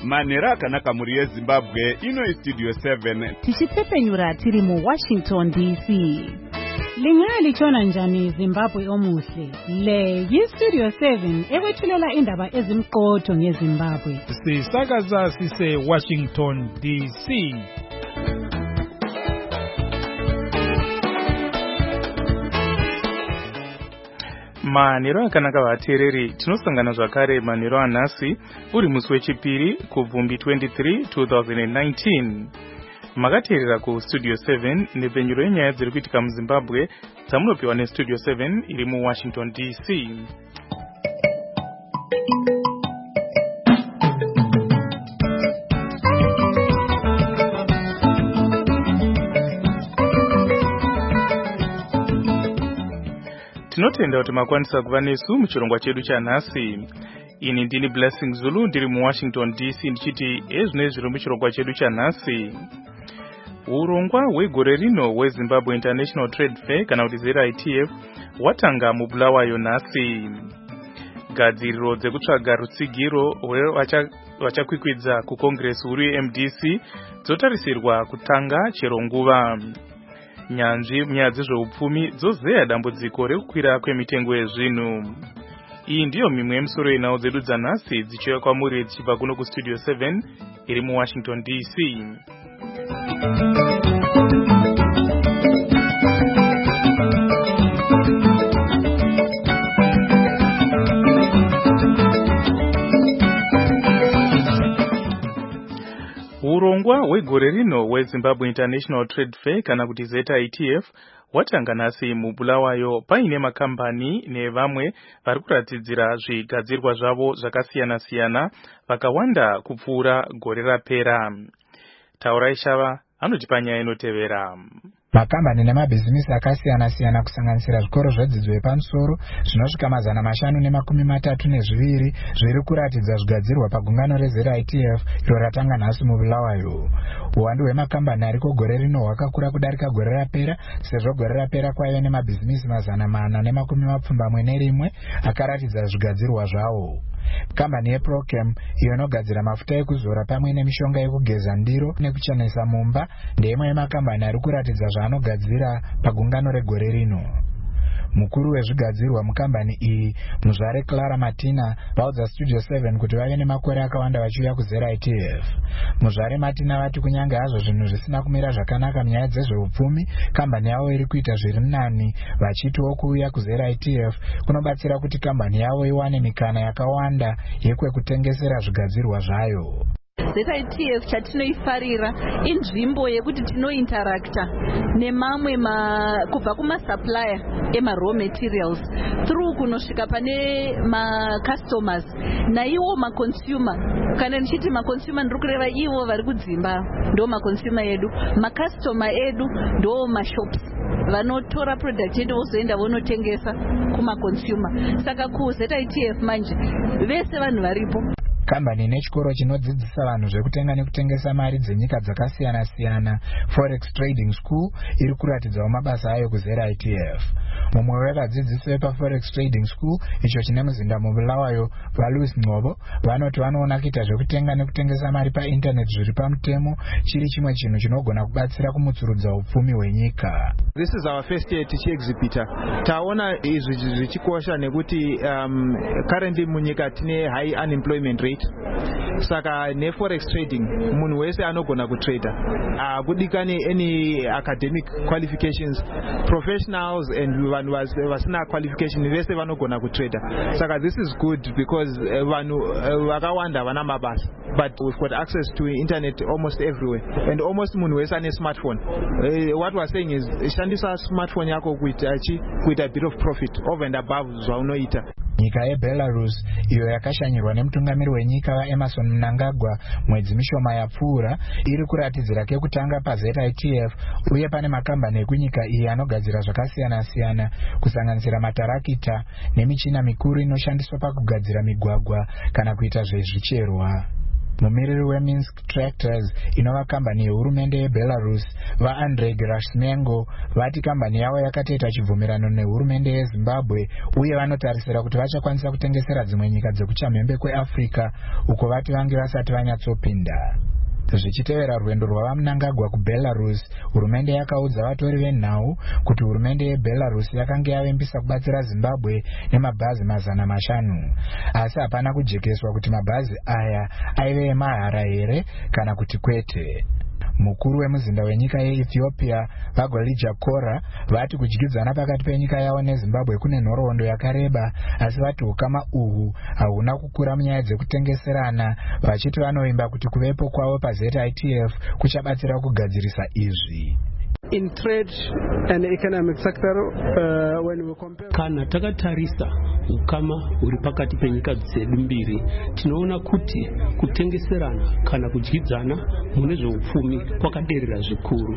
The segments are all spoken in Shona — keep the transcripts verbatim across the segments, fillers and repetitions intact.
manhero akanaka muri yeZimbabwe. Ino Studio seven tichipfepenyura tiri mu Washington D C. Lingali chona njani Zimbabwe omuhle. Le yi Studio seven ekwethulela indaba ezimqotho ngeZimbabwe. Sisakaza sise Washington D C. Manhero akanaka vateereri, tinosangana zvakare manhero anhasi uri musi wechipiri kubvumbi twenty-three twenty nineteen. Makateerera ku Studio seven nepenyuro yenyaya dziri kuitika muZimbabwe dzamunopiwa neStudio seven iri mu Washington D C. Tinotenda kuti makwanisa kuva nesu muchirongwa chedu chanhasi. Ini ndini Blessing Zulu ndiri mu Washington D C ndichiti ezvino zviri muchirongwa chedu chanhasi. Urongwa hwegore rino hweZimbabwe International Trade Fair kana kuti Z I T F watanga mubulawayo nhasi. Gadziriro dzekutsvaga rutsigiro rwavachakwikwidza kuCongress huru yeM D C dzotarisirwa kutanga chero nguva. Nyanzvi munyaya dzezveupfumi dzozeya dambudziko rekukwira kwemitengo yezvinhu. Iyi ndiyo mimwe yemisoro yenhau dzedu dzanhasi dzichiuya kwamuri dzichibva kuno kuStudio seven iri mu Washington D C. Urongwa hwegore rino hweZimbabwe International Trade Fair kana kuti Z I T F watanga nhasi mubulawayo paine makambani nevamwe vari kuratidzira zvigadzirwa zvavo zvakasiyana siyana vakawanda kupfuura gore rapera. Taurai Shava anotipa nyaya inotevera. Makambani nemabhizinisi akasiyana siyana kusanganisira zvikoro zvedzidzo yepamusoro zvinosvika mazana mashanu nemakumi matatu nezviviri zviri kuratidza zvigadzirwa pagungano reZ I T F iro ratanga nhasi mubulawayo. Uwandu hwemakambani ariko gore rino hwakakura kudarika gore rapera, sezvo gore rapera kwaive nemabhizinisi mazana mana nemakumi mapfumbamwe nerimwe akaratidza zvigadzirwa zvawo. Kambani yeProchem iyo inogadzira mafuta ekuzora pamwe nemishonga yekugeza ndiro nekuchenesa mumba ndeimwe yemakambani ari kuratidza zvaanogadzira pagungano regore rino. Mukuru wezvigadzirwa mukambani iyi, muzvare Clara Martina, vaudza Studio seven kuti vave nemakore akawanda vachiuya kuZ I T F. Muzvare Martina vati kunyange hazvo zvinhu zvisina kumira zvakanaka munyaya dzezveupfumi, kambani yavo iri kuita zviri nani vachitiwo kuuya kuZ I T F kunobatsira kuti kambani yavo iwane mikana yakawanda yekwekutengesera zvigadzirwa zvayo. Z I T F chatinoifarira inzvimbo yekuti tinointerakta nemamwe kubva kumasupplier ema-raw materials through kunosvika pane ma-customers naiwo ma-consumer. Kana ndichiti ma-consumer ndiri kureva ivo vari kudzimba ndo ma-consumer edu, ma-customer edu ndo ma-shops vanotora product yedu vozoenda vonotengesa kuma-consumer. Saka kuZ I T F manje vese vanhu varipo. Kambani nechikoro chinodzidzisa vanhu zvekutenga nekutengesa mari dzenyika dzakasiyana siyana, Forex Trading School, iri kuratidzawo mabasa ayo kuZ I T F. Mumwe wevadzidzisi vepaForex Trading School, icho chine muzinda mubulawayo, vaLouis Ngcobo, vanoti vanoona kuita zvekutenga nekutengesa mari painternet zviri pamutemo chiri chimwe chinhu chinogona kubatsira kumutsurudza upfumi hwenyika. This is our first year tichiexhibita. Taona izvi zvichikosha nekuti um, currently munyika tine high unemployment rate. Saka neforex trading munhu wese anogona kutrader. Uh, kudikane any academic qualifications, professionals and vanhu vasina qualification vese vanogona kutrader. Saka this is good because vanhu vakawanda vana mabasa, but we've got access to internet almost everywhere and almost munhu wese ane smartphone. Uh, what we're saying is shandisa smartphone yako kuita kuita a bit of profit over and above zvaunoita. Nyika yeBelarus iyo yakashanyirwa nemutungamiri wenyika vaEmerson Mnangagwa mwedzi mishoma yapfuura iri kuratidzira kekutanga paZ I T F, uye pane makambani ekunyika iyi anogadzira zvakasiyana siyana kusanganisira matarakita nemichina mikuru inoshandiswa pakugadzira migwagwa kana kuita zvezvicherwa. mumiriri weminsk tractors inova kambani yehurumende yebelarus vaandrei gerasimenko vati kambani yavo yakatoita chibvumirano nehurumende yezimbabwe uye vanotarisira kuti vachakwanisa kutengesera dzimwe nyika dzekuchamhembe kweafrica uko vati vange vasati vanyatsopinda. Zvichitevera rwendo rwava Mnangagwa kuBelarus, hurumende yakaudza vatori venhau kuti hurumende yeBelarus yakanga yavimbisa kubatsira Zimbabwe nemabhazi mazana mashanu. Asi hapana kujekeswa kuti mabhazi aya aive emahara here kana kuti kwete. Mukuru wemuzinda wenyika yeEthiopia vaGwalija Kora vati kudyidzana pakati penyika yavo neZimbabwe kune nhoroondo yakareba, asi vati ukama uhu hauna kukura munyaya dzekutengeserana, vachiti vanovimba kuti kuvepo kwavo paZ I T F kuchabatsira kugadzirisa izvi. In trade and economic sector, uh, when we compare... Kana takatarisa ukama uri pakati penyika dzedu mbiri, tinoona kuti kutengeserana kana kudyidzana mune zveupfumi kwakaderera zvikuru.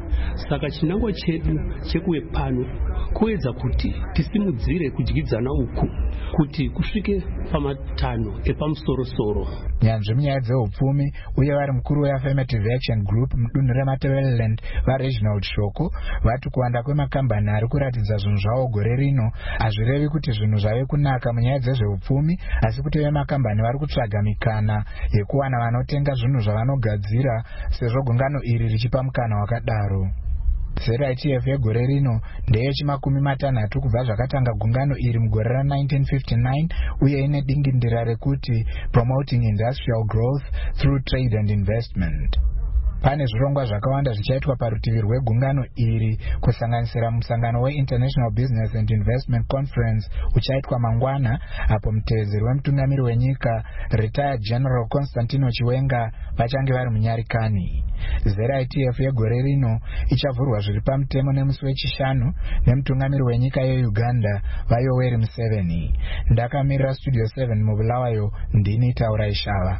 Saka chinangwa chedu chekuwe pano kuedza kuti tisimudzire kudyidzana uku kuti kusvike pamatano epamusoro-soro. Nyanzvi munyaya dzeupfumi uye vari mukuru weAffirmative Action Group mudunhu reMatabeleland vaReginald Shoko vati kuwanda kwemakambani ari kuratidza zvinhu zvavo gore rino hazvirevi kuti zvinhu zvave kunaka munyaya dzezveupfumi, asi kuti vemakambani vari kutsvaga mikana yekuwana vanotenga zvinhu zvavanogadzira, sezvo gungano iri richipa mukana wakadaro. Z I T F yegore rino ndeyechimakumi matanhatu kubva zvakatanga gungano iri mugore ra nineteen fifty-nine uye ine dingindira rekuti Promoting Industrial Growth Through Trade and Investment. Pane zvirongwa zvakawanda zvichaitwa parutivi rwegungano iri, kusanganisira musangano weInternational Business and Investment Conference uchaitwa mangwana, apo muteedzeri wemutungamiri wenyika Retired General Constantino Chiwenga vachange vari munyarikani. Z I T F yegore rino ichavhurwa zviri pamutemo nemusi wechishanu nemutungamiri wenyika yeUganda vaYoweri Museveni. Ndakamirira Studio seven mubulawayo, ndini Taura Ishava.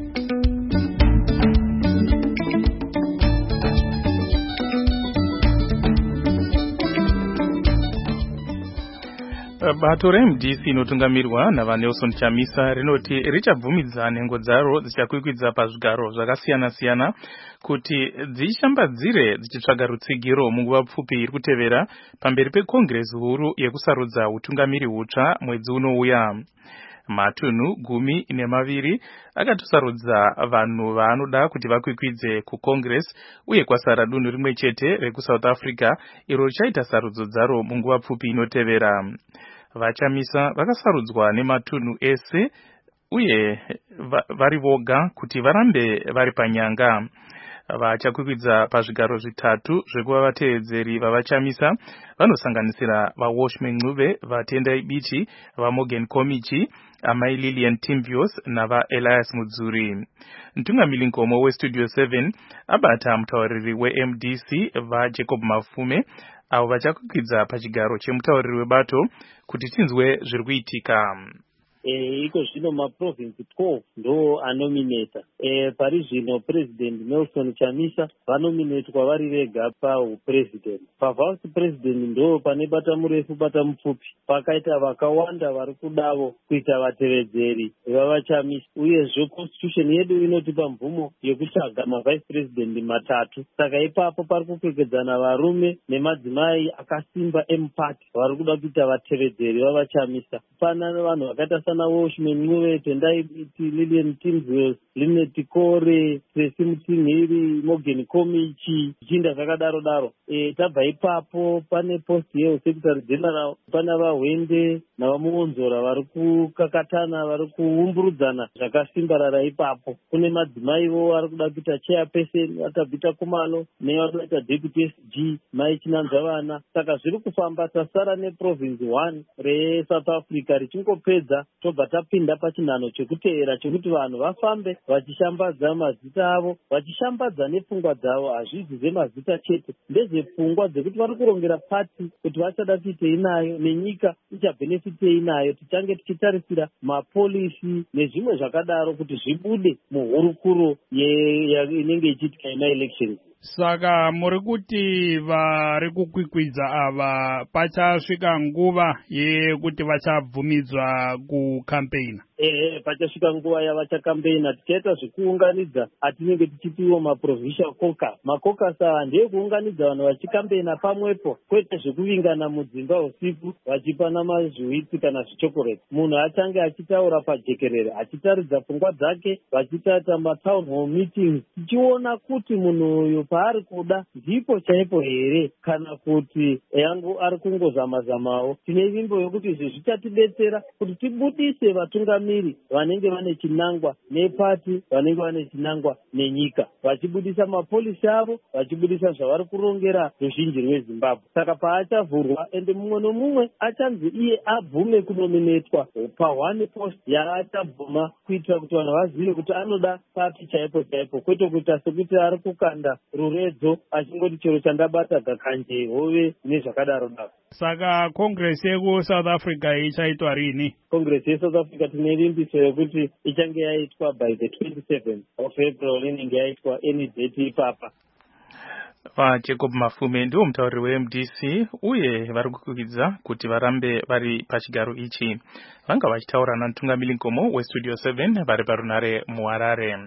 Bato reM D C inotungamirwa navaNelson Chamisa rinoti richabvumidza nhengo dzaro dzichakwikwidza pazvigaro zvakasiyana-siyana kuti dzishambadzire dzichitsvaga rutsigiro munguva pfupi iri kutevera pamberi pekongresi huru yekusarudza utungamiri hutsva mwedzi unouya. Matunhu gumi nemaviri akatusarudza vanhu vaanoda kuti vakwikwidze kucongress, uye kwasara dunhu rimwe chete rekuSouth Africa iro richaita sarudzo dzaro munguva pfupi inotevera. VaChamisa vakasarudzwa nematunhu ese uye vari voga kuti varambe vari panyanga. Vachakwikwidza pazvigaro zvitatu zvekuva vateedzeri vavaChamisa vanosanganisira vaWashman Ncube, vaTendai Biti, vaMorgan Komichi, amai Lillian Timbios navaElias Mudzuri. Mtungamiri nkomo weStudio seven abata mutauriri weM D C vaJacob Mafume avo vachakwikwidza pachigaro chemutauriri webato kuti tinzwe zviri kuitika. E, iko zvino maprovinsi twelve ndo anomineta. E, pari zvino President Nelson Chamisa vanominetwa vari vega paupresident. Pavice president ndo pane bata murefu bata mupfupi. Pakaita vakawanda vari kudavo kuita vatevedzeri vavaChamisa. Uyezve constitution yedu inotipa mvumo yekutsvaga mavice president matatu. Saka ipapo pari kupfekedzana varume nemadzimai akasimba emupati vari kuda kuita vatevedzeri vavaChamisa. Pana vanhu vakaita sana Washman Ncube, Tendai Biti, Lillian Timbios, Linet Kore, Tracy Mutinhiri, Morgan Komichi, Jinda zvakadaro daro. E, tabva ipapo pane post yeSecretary General, pana vaHwende navamuonzora vari kukakatana, vari kuumburudzana zvakasimbarara ipapo. Kune madzimaivo vari kuda kuita chairperson vatabvita kumano nevanoita deputy S G mai Chinanzvavana. Saka zviri kufamba, tasara neprovince one reSouth Africa richingopedza tobva tapinda pachinhano chekuteera chekuti vanhu vafambe vachishambadza mazita avo, vachishambadza nepfungwa dzavo. Hazvidzi zvemazita chete, ndezvepfungwa dzekuti vari kurongera pati kuti vachada kuitei nayo nenyika ichabhenefitei nayo. Tichange tichitarisira mapolisi nezvimwe zvakadaro kuti zvibude muhurukuro inenge ichiitika yemaelections. Saka muri kuti vari kukwikwidza ava pachasvika nguva yekuti vachabvumidzwa kukampeyina? ehe pachasvika nguva yavachakambeina tichaita zvekuunganidza atinenge tichipiwa maprovincial caucus. Macaucus aya ndeyekuunganidza vanhu vachikambeina pamwepo, kwete zvekuvingana mudzimba usiku vachipana mazviwitsi kana zvichokoreti. Munhu achange achitaura pajekerere achitaridza pfungwa dzake, vachitata matown hall meetings, tichiona kuti munhu uyu paari kuda ndipo chaipo here kana kuti yangu ari kungozama-zamawo. Tine vimbo yokuti izvi zvichatidetsera kuti tibudise vatungamiri vanenge vane chinangwa nepati, vanenge vane chinangwa nenyika, vachibudisa mapolisi avo, vachibudisa zvavari kurongera ruzhinji rweZimbabwe. Saka paachavhurwa ende mumwe nomumwe achanzi iye abvume kunominetwa pa one post yaachabvuma, kuitira kuti vanhu vazive kuti anoda papi chaipo chaipo, kwete kuita sekuti ari kukanda ruredzo achingoti chero chandabata gakanje hove nezvakadaro daro. Saka Congress yeku-South Africa ichaitwa rini? Congress yeSouth Africa tine rimbiso yekuti ichange yaitwa by the twenty-seventh of April, inenge yaitwa any date ipapa. vaJacob Mafume ndiwo mutauri we-M D C uye vari kukwikwidzira kuti varambe vari pachigaro ichi. Vanga vachitaura namutungamiri nkomo weStudio seven vari parunare muHarare.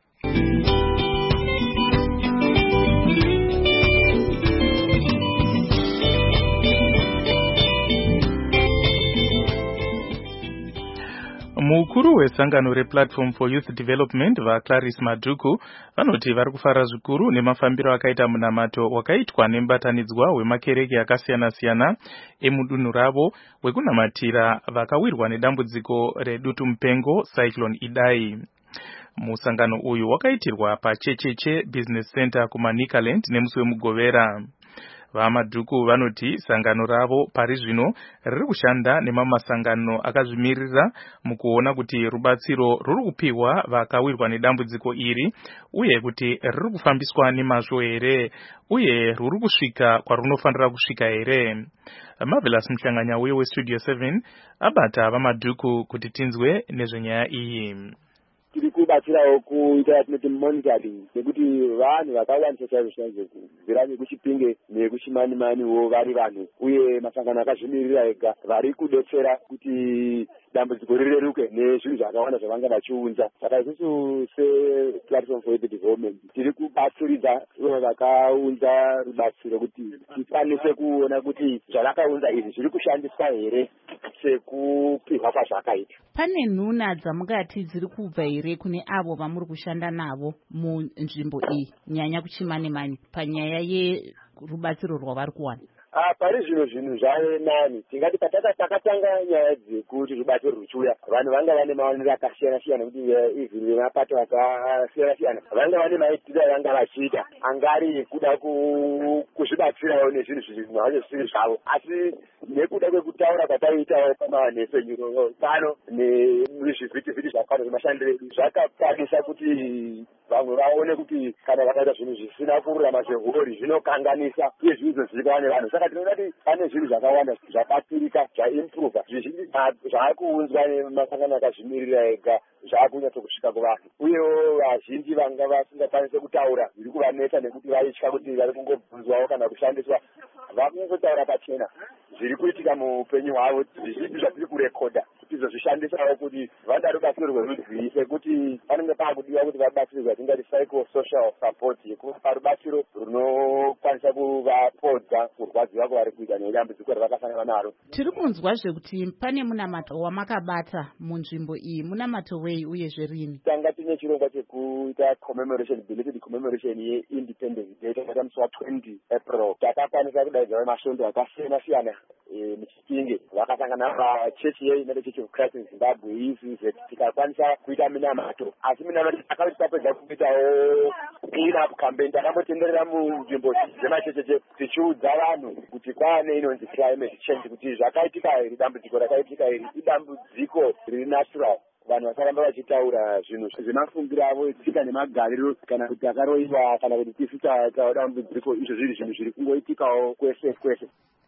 Mukuru wesangano rePlatform for Youth Development vaClarice Madhuku vanoti vari kufara zvikuru nemafambiro akaita munamato wakaitwa nemubatanidzwa wemakereke akasiyana-siyana emudunhu ravo wekunamatira vakawirwa nedambudziko redutu mupengo Cyclone Idai. Musangano uyu wakaitirwa paChecheche Business Center kuManicaland nemusi wemugovera. VaMadhuku vanoti sangano ravo pari zvino riri kushanda nemamasangano akazvimirira mukuona kuti rubatsiro ruri kupiwa vakawirwa nedambudziko iri uye kuti riri kufambiswa nemazvo here uye ruri kusvika kwarunofanira kusvika here. Marvelous Mhlanganya uye weStudio seven abata VaMadhuku kuti tinzwe nezvenyaya iyi. Tiri kubatsirawo kuita tinoti monitoring nekuti vanhu vakawanisa chaizvo chaizvo kubvira nekuchipinge nekuchimanimaniwo vari vanhu uye masangano akazvimirira ega vari kudetsera kuti dambudziko rireruke nezvinhu zvakawanda zvavanga vachiunza. Saka isusu sePlatform for Youth Development tiri kubatsiridza ivo vakaunza rubatsiro kuti tikwanise kuona kuti zvavakaunza izvi zviri kushandiswa here sekupihwa kwazvakaita. Pane nhuna dzamukati dziri kubva here kune avo vamuri kushanda navo munzvimbo iyi nyanya kuchimanimani panyaya yerubatsiro rwavari kuwana? Ah, pari zvino zvinhu zvave nani. Tingati pataka takatanga nyaya dzekuti rubatsiro ruchiuya vanhu vanga vane maonero akasiyana-siyana kuti izvi nemapato akasiyana-siyana vanga vane maitiro avanga vachiita angari kuda kuzvibatsirawo nezvinhu zvimwe zvisiri zvavo, asi nekuda kwekutaura kwataitawo pamanesenyuro pano nezvivhitivhiti zvakwana zvemashandiro edu zvakakwanisa kuti vamwe vaone kuti kana vakaita zvinhu zvisina kururama zvehori zvinokanganisa uye zvinhu zvizivikanwa nevanhu. Saka tinoda kuti pane zvinhu zvakawanda zvabatsirika zvaimprova zvizhinji zvaakuunzwa nemasangano akazvimirira ega zvaakunyatso kusvika kuvanhu uyewo vazhinji vanga vasingakwanise kutaura zviri kuvanetsa nekuti vaitya kuti vari kungobvunzwawo kana kushandiswa vakungotaura pachena zviri kuitika muupenyu hwavo zvizhinji zvatiri kurekodha kuti izozvishandisawo kuti vada rubatsiro rwerudzi sekuti panenge paakudiwa kuti vabatsirirwe tingati psychosocial support yekupa rubatsiro runokwanisa kuvapodza kurwadziwa kwavari kuita nedambudziko ravakasangana naro. Tiri kunzwazve kuti pane munamato wamakabata munzvimbo iyi, munamato wei uye zverini? Tanga tine chirongwa chekuita commemoration, belated commemoration yeIndependence Day takaita musi wa-twenty April. Takakwanisa kudaidza masvondo akasiyana-siyana muchipinge vakasangana pachechi yeUnited Church of Christ in Zimbabwe izvi tikakwanisa kuita minamato, asi minamato takati tapedza kuitawo clean up campaign takambotenderera munzvimbo dzemachecheche tichiudza vanhu kuti kwaane inonzi climate change kuti zvakaitika iri dambudziko rakaitika iri idambudziko riri natural. Vanhu vasaramba vachitaura zvinhu zvemafungiro avo etsika nemagariro kana kuti akaroiwa kana kuti tisu taitawo dambudziko izvo zviri zvinhu zviri kungoitikawo kwese kwese.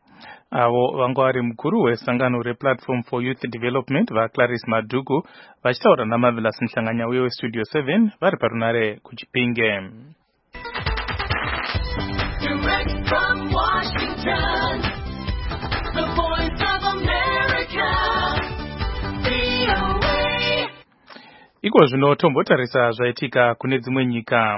Avo vanga vari mukuru wesangano rePlatform for Youth Development vaClarice Madhuku vachitaura naMarvelous Mhlanganya uye weStudio seven vari parunare kuchipinge. Direct from Washington, the voice of America, V O A. iko zvino tombotarisa zvaitika kune dzimwe nyika.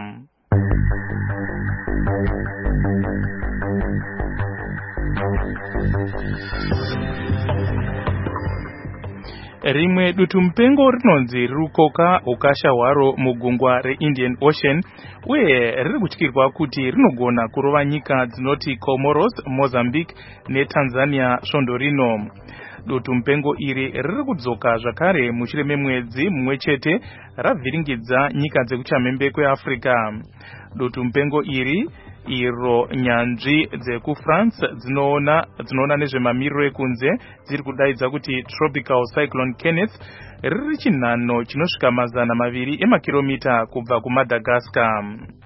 Rimwe dutu mupengo rinonzi rikukoka ukasha hwaro mugungwa reIndian Ocean uye riri kutyirwa kuti rinogona kurova nyika dzinoti Comoros, Mozambique neTanzania svondo rino. Dutu mupengo iri riri kudzoka zvakare mushure memwedzi mumwe chete ravhiringidza nyika dzekuchamhembe kweAfrica. Dutu mupengo iri iro nyanzvi dzekuFrance dzinoona dzinoona nezvemamiriro ekunze dziri kudaidza kuti Tropical Cyclone Kenneth riri chinhano chinosvika mazana maviri emakilomita kubva kuMadagascar.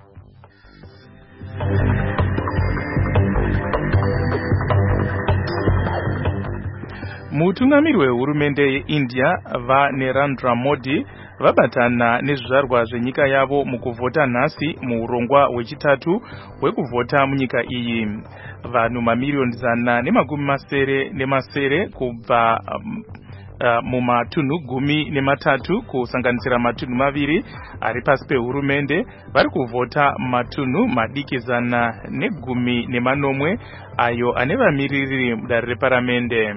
Mutungamiri wehurumende yeIndia vaNarendra Modi vabatana nezvizvarwa zvenyika yavo mukuvhota nhasi muurongwa hwechitatu hwekuvhota munyika iyi. Vanhu mamiliyoni zana nemakumi masere nemasere kubva um, uh, mumatunhu gumi nematatu kusanganisira matunhu maviri ari pasi pehurumende vari kuvhota matunhu madiki zana negumi nemanomwe ayo ane vamiriri mudare reparamende.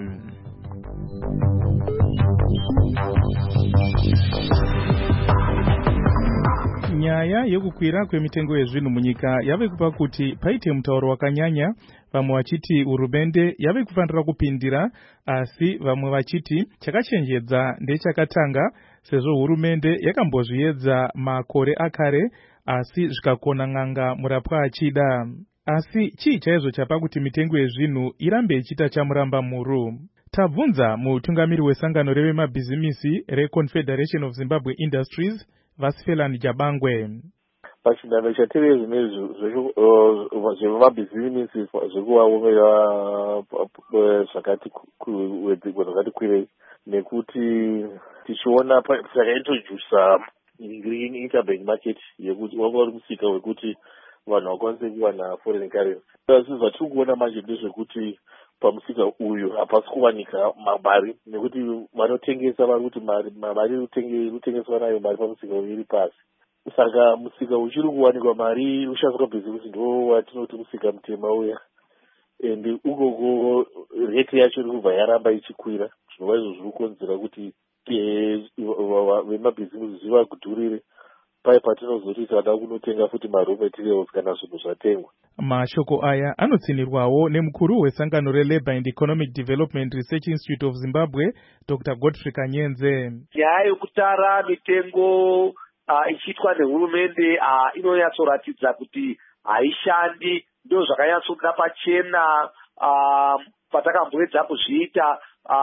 Nyaya yekukwira kwemitengo yezvinhu munyika yave kupa kuti paite mutauro wakanyanya, vamwe vachiti hurumende yave kufanira kupindira, asi vamwe vachiti chakachenjedza ndechakatanga sezvo hurumende yakambozviedza makore akare asi zvikakona n'anga murapwa achida. Asi chii chaizvo chapa kuti mitengo yezvinhu irambe ichita chamuramba muru? Tabvunza mutungamiri wesangano revemabhizimisi reConfederation of Zimbabwe Industries Vasifelani Jabangwe. Pachindanho chateve zvimwe zvemabhizimisi zvekuvaomera zvakati zvakati kwirei nekuti tichiona takaintrodusa green interbank market yekuti wanga uri musika wekuti vanhu vakwanise kuwana foreign currency. Asi zvatiri kuona manje ndezvekuti pamusika uyu hapasi kuwanika mabari nekuti vanotengesa vari kuti mari inotengeswa nayo mari pamusika uyu iri pasi. Saka musika uchiri kuwanikwa mari ushandiswa bhizimisi ndo watinoti musika mutema uya, ende ukoko rate yacho iri kubva yaramba ichikwira, zvinova izvo zviri kukonzera kuti vemabhizimisi zvivagudhurire pai patinozoti tada kunotenga futi ma-raw materials kana zvinhu zvatengwa. Mashoko aya anotsinirwawo nemukuru wesangano reLabour and Economic Development Research Institute of Zimbabwe Doctor Godfrey Kanyenze. Nyaya yekutara mitengo ichiitwa nehurumende inonyatsoratidza kuti haishandi, ndo zvakanyatsobuda pachena patakambopedza kuzviita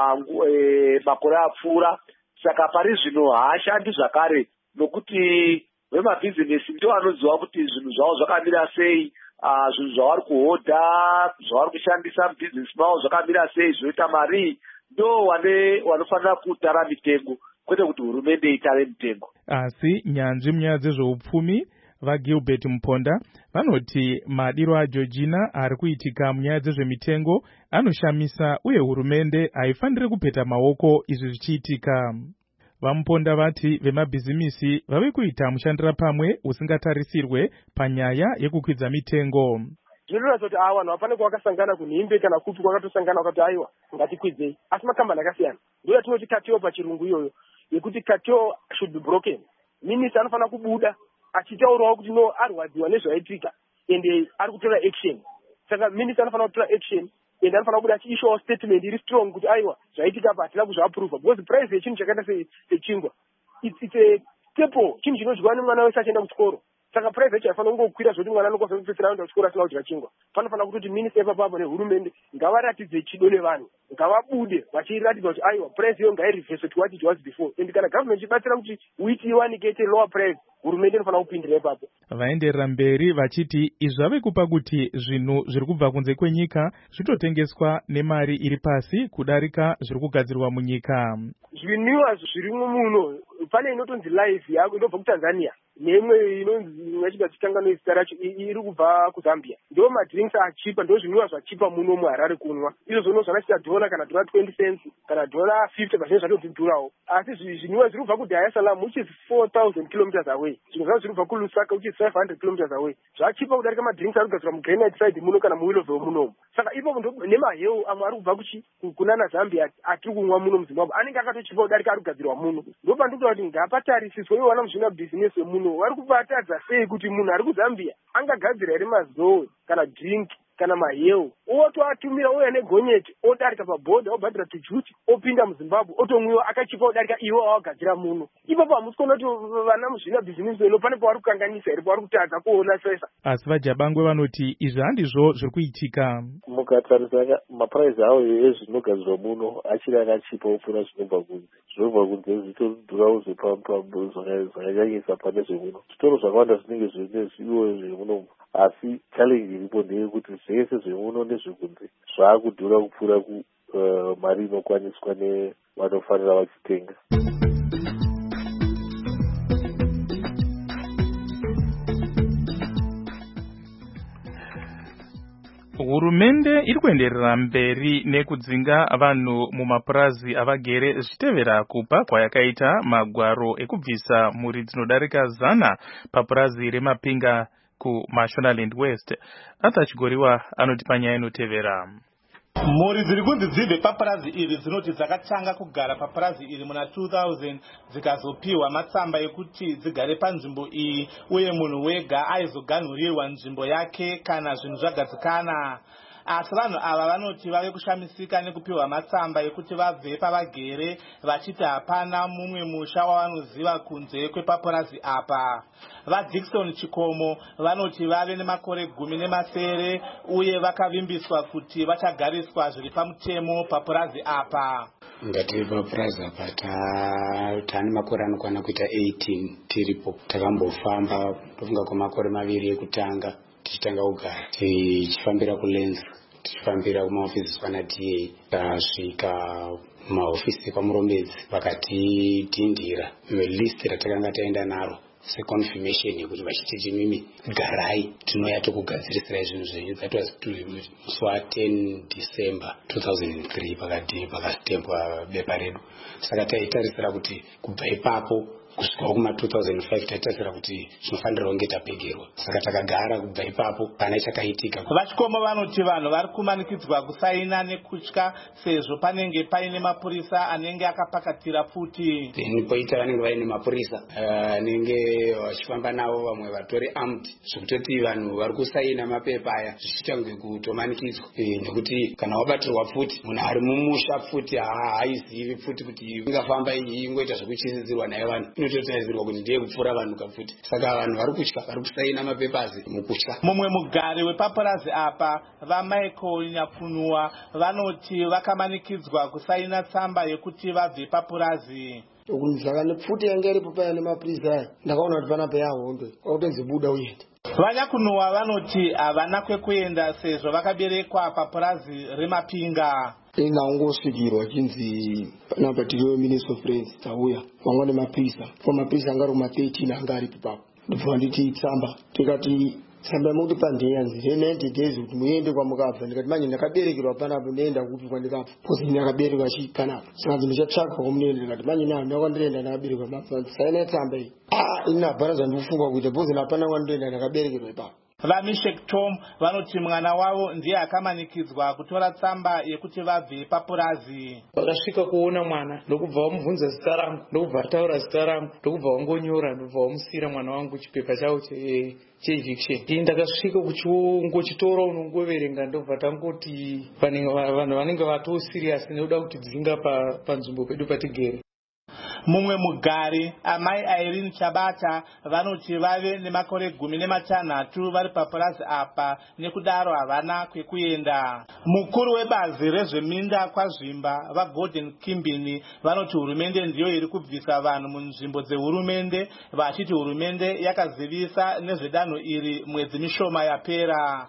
makore apfuura. Saka pari zvino haashandi zvakare nokuti vemabhizinesi ndo vanoziva kuti zvinhu zvavo zvakamira sei, zvinhu zvavari kuhodha, zvavari kushandisa mubhizinesi mavo zvakamira sei, zvinoita mari, ndo vanofanira kutara mitengo, kwete kuti hurumende itare mitengo. Asi nyanzvi munyaya dzezveupfumi vaGilbert Muponda vanoti madiro aJeorgina ari kuitika munyaya dzezvemitengo anoshamisa uye hurumende haifaniri kupeta maoko izvi zvichiitika. Vamuponda vati vemabhizimisi vave kuita mushandira pamwe usingatarisirwe panyaya yekukwidza mitengo. Zvinoratidza kuti ava vanhu hapana kwavakasangana kunhimbe kana kupi kwakatosangana vakati aiwa ngatikwidzei, asi makambani akasiyana. Ndo yatinoti kateo pachirungu iyoyo yekuti kateo should be broken. Minista anofanira kubuda achitaurawo kuti no arwadziwa nezvaitika ende ari kutora action. Saka minista anofanira kutora action ende anofanira kubuda achiishawo statement iri strong kuti aiwa zvaitika pa hatina kuzviapprova because price yechinhu chakaita sechingwa it's a staple, chinhu chinodyiwa nemwana wese achienda kuchikoro. Saka price yacho haifanira kungokwira zvoti mwana anokwanisa kupedzisira aenda kuchikoro asina kudya chingwa. Panofanira kuti minista ipapo nehurumende ngavaratidze chido nevanhu, ngavabude vachiratidza kuti aiwa price iyo ngairivheswe to what it was before. Ende kana government ichibatsira kuti wheat iwanike ite lower price, hurumende inofanira kupindira ipapo. Vaenderera mberi vachiti izvi zvave kupa kuti zvinhu zviri kubva kunze kwenyika zvitotengeswa nemari iri pasi kudarika zviri kugadzirwa munyika. Zvinwiwa zvirimwo muno pane inotonzi live yako inobva kuTanzania neimwe inonzi imwe chingachitanga nezita racho iri kubva kuzambia. Ndo madrinks achipa, ndo zvinwiwa zvachipa muno muharare kunwa. Izvo zvono zvakaita dhora kana dhora twenty cents kana dhora fifty pazvinenge zvatodhurawo. Asi zvinwiwa zviri kubva kuDar es Salaam which is four thousand kilometers away. Zvimwe zvacho zviri kubva kuLusaka which is five hundred kilometers away. Zvachipa kudarika madrinks ari kugadzirwa mugranite side muno kana muWillowville munomu. Saka ipo nemahewu amwe ari kubva kunana Zambia atiri kumwa muno muZimbabwe anenge akatochipa kudarika ari kugadzirwa muno. Ndo pandikuti kuti ngapatarisiswe iwo vana muzvina business muno vari kubatadza sei kuti munhu ari kuZambia angagadzira here mazoe kana drink kana mahewu otoatumira ouya negonyeti odarika pabhodha obhadhira tujuti opinda muZimbabwe otomwiwa akachipa kudarika iwo awagadzira muno. Ipapo hamusi kuona kuti vana muzvina business ino pane pavari kukanganisa here pavari kutadza kuona sesa. Asi vaJabangwe vanoti izvi handizvo zviri kuitika. Mukatarisa mapuraizi awo ezvinogadzirwa muno achiri akachipa kupfuura zvinobva kunze. Zvinobva kunze zvitodhurawo zvakanyanyisa pane zvemuno. Zvitoro zvakawanda zvinenge zvine zviwo zvemuno, asi challenge iripo ndeyekuti zvese zvemuno nezvekunze zvaakudhura kupfuura mari inokwaniswa nevanofanira vachitenga. Hurumende iri kuenderera mberi nekudzinga vanhu mumapurazi avagere zvichitevera kupa kwayakaita magwaro ekubvisa mhuri dzinodarika zana papurazi reMapinga kuMashonaland West. Arthur Chigoriwa anoti panyaya inotevera. Mhuri dziri kunzi dzibve papurazi iri dzinoti dzakatanga kugara papurazi iri muna two thousand dzikazopiwa matsamba ekuti dzigare panzvimbo iyi uye munhu wega aizoganhurirwa nzvimbo yake kana zvinhu zvagadzikana. Asi vanhu ava vanoti vave kushamisika nekupiwa matsamba ekuti vabve pavagere vachiti hapana mumwe musha wavanoziva kunze kwepapurazi apa. VaDickson Chikomo vanoti vave nemakore gumi nemasere uye vakavimbiswa kuti vachagariswa zviri pamutemo papurazi apa. Ngati papurazi apa tane makore anokwana kuita eighteen tiripo. Takambofamba tofunga kwamakore maviri ekutanga tichitanga kugara tichifambira kuLenzi tichifambira kumaofisi pana D A tasvika maofisi kwaMuromedzi vakatidhindira list ratakanga taenda naro seconfirmation yekuti vachititi mimi garai tinouya tokugadzirisira zvinhu zvenyu. That was musi wa10 December two thousand three pakati pakastempwa bepa redu. Saka taitarisira kuti kubva ipapo kusvikawo kuma two thousand five taitarisira kuti zvinofanira kunge tapegerwa. Saka takagara kubva ipapo pana chakaitika. VaChikomo vanoti vanhu vari kumanikidzwa kusaina nekutya sezvo panenge paine mapurisa anenge akapakatira futi. Then poita vanenge vaine mapurisa anenge vachifamba navo vamwe vatori armed zvekutoti vanhu vari kusaina mapepa aya zvichiita kunge kutomanikidzwa nekuti kana wabatirwa futi munhu ari mumusha futi haazivi futi kuti ingafamba iyi ingoita zvekuchisidzirwa naye vanhu inototarisirwa kuti ndiye kupfuura vanhu kafuti. Saka vanhu vari kutya vari kusaina mapepazi mukutya. Mumwe mugari wepapurazi apa vaMichael Nyapunua vanoti vakamanikidzwa kusaina tsamba yekuti vabve papurazi. Ukunzaka nepfuti yange iripo paya nemapurisa aya ndakaona kuti panapa yahondo kwakutodzibuda uende. VaNyakunua vanoti havana kwekuenda sezvo vakaberekwa papurazi reMapinga. Ingangosvikirwa chinzi panapa tiriwo Minister of Friends tauya vamwe mapurisa pamapurisa angari kuma thirteen anga aripo papo ndibva nditi tsamba tikati tsamba yemuti pandeyanzi ninety days kuti muende kwamukabva ndikati manje ndakaberekerwa panapa ndienda kupi kwandikabva kozi ndakaberekwa chi panapa saka ndichatsvaka kwamunoenda ndikati manje naho ndakwandirienda ndakaberekwa mapfa saina tsamba iyi ah ina bharaza ndikufunga kuita bozi napana kwandirienda ndakaberekerwa ipapo. VaMishek Tom vanoti mwana wavo ndiye akamanikidzwa kutora tsamba yekuti vabve papurazi. Vakasvika kuona mwana ndokubva vamubvunza zita rangu ndokubva ataura zita rangu ndokubva vangonyora ndokubva vamusiyira mwana wangu chipepa chavo cheeviction. Ndakasvika kuchiongochitora unongoverenga ndobva tangoti vanhu vanenge vatoo serious nekuda kutidzinga panzvimbo pedu patigere. Mumwe mugari amai Irene Chabata vanoti vave nemakore gumi nematanhatu vari papurazi apa nekudaro havana kwekuenda. Mukuru webazi rezveminda kwaZvimba vaGordon Kimbini vanoti hurumende ndiyo iri kubvisa vanhu munzvimbo dzehurumende vachiti hurumende yakazivisa nezvedanho iri mwedzi mishoma yapera.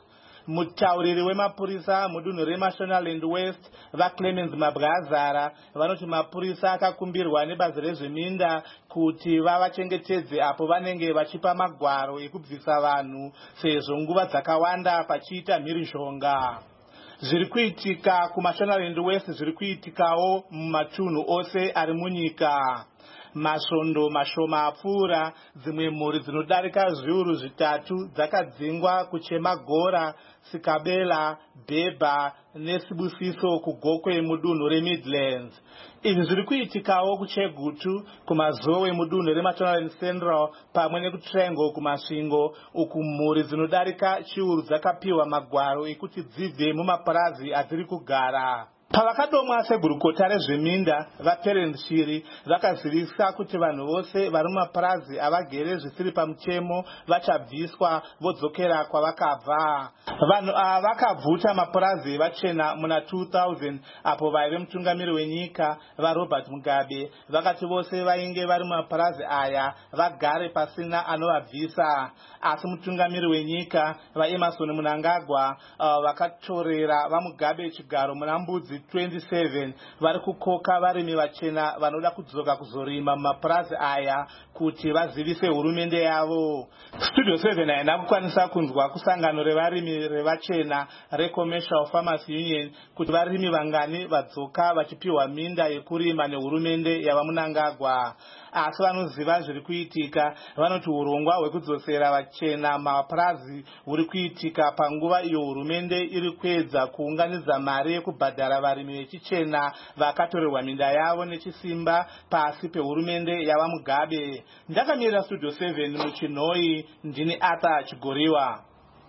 mutauriri wemapurisa mudunhu reMashonaland West vaClemens Mabwazara vanoti mapurisa akakumbirwa nebazi rezveminda kuti vavachengetedze apo vanenge vachipa magwaro ekubvisa vanhu sezvo nguva dzakawanda pachiita mhirizhonga. Zviri kuitika kuMashonaland West zviri kuitikawo mumatunhu ose ari munyika. Masvondo mashoma apfuura, dzimwe mhuri dzinodarika zviuru zvitatu dzakadzingwa kuChemagora, Sikabela, Bhebha neSibusiso kuGokwe mudunhu reMidlands. Izvi zviri kuitikawo kuChegutu, kuMazowe mudunhu reMashonaland Central pamwe nekuTriangle kumasvingo, uku mhuri dzinodarika chiuru dzakapiwa magwaro ekuti dzibve mumapurazi adziri kugara. Pavakadomwa segurukota rezveminda, vaPerent Shiri vakazivisa kuti vanhu vose vari mumapurazi avagere zvisiri pamutemo vachabviswa vodzokera kwavakabva. Vanhu ava vakabvuta mapurazi vachena muna two thousand apo vaive mutungamiri wenyika vaRobert Mugabe vakati vose vainge vari mumapurazi aya vagare pasina anovabvisa. Asi mutungamiri wenyika vaEmerson Mnangagwa uh, vakatorera vaMugabe chigaro muna Mbudzi twenty-seven vari kukoka varimi vachena vanoda kudzoka kuzorima mumapurazi aya kuti vazivise hurumende yavo. Studio seven haina kukwanisa kunzwa kusangano revarimi revachena reCommercial Farmers Union kuti varimi vangani vadzoka vachipiwa minda yekurima nehurumende yavaMnangagwa. Asi vanoziva zviri kuitika vanoti urongwa hwekudzosera vachena mapurazi huri kuitika panguva iyo hurumende iri kuedza kuunganidza mari yekubhadhara varimi vechichena vakatorerwa minda yavo nechisimba pasi pehurumende yavaMugabe. Ndakamirira Studio seven muChinhoi, ndini Arthur Chigoriwa.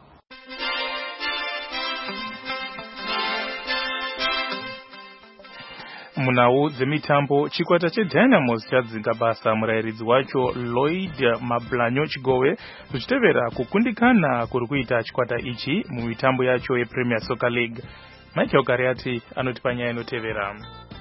Munau dzemitambo, chikwata cheDynamos chadzinga basa murayiridzi wacho Lloyd Mablanyo Chigowe zvichitevera kukundikana kuri kuita chikwata ichi mumitambo yacho yePremier Soccer League. Michael Kariati anoti panyaya inotevera.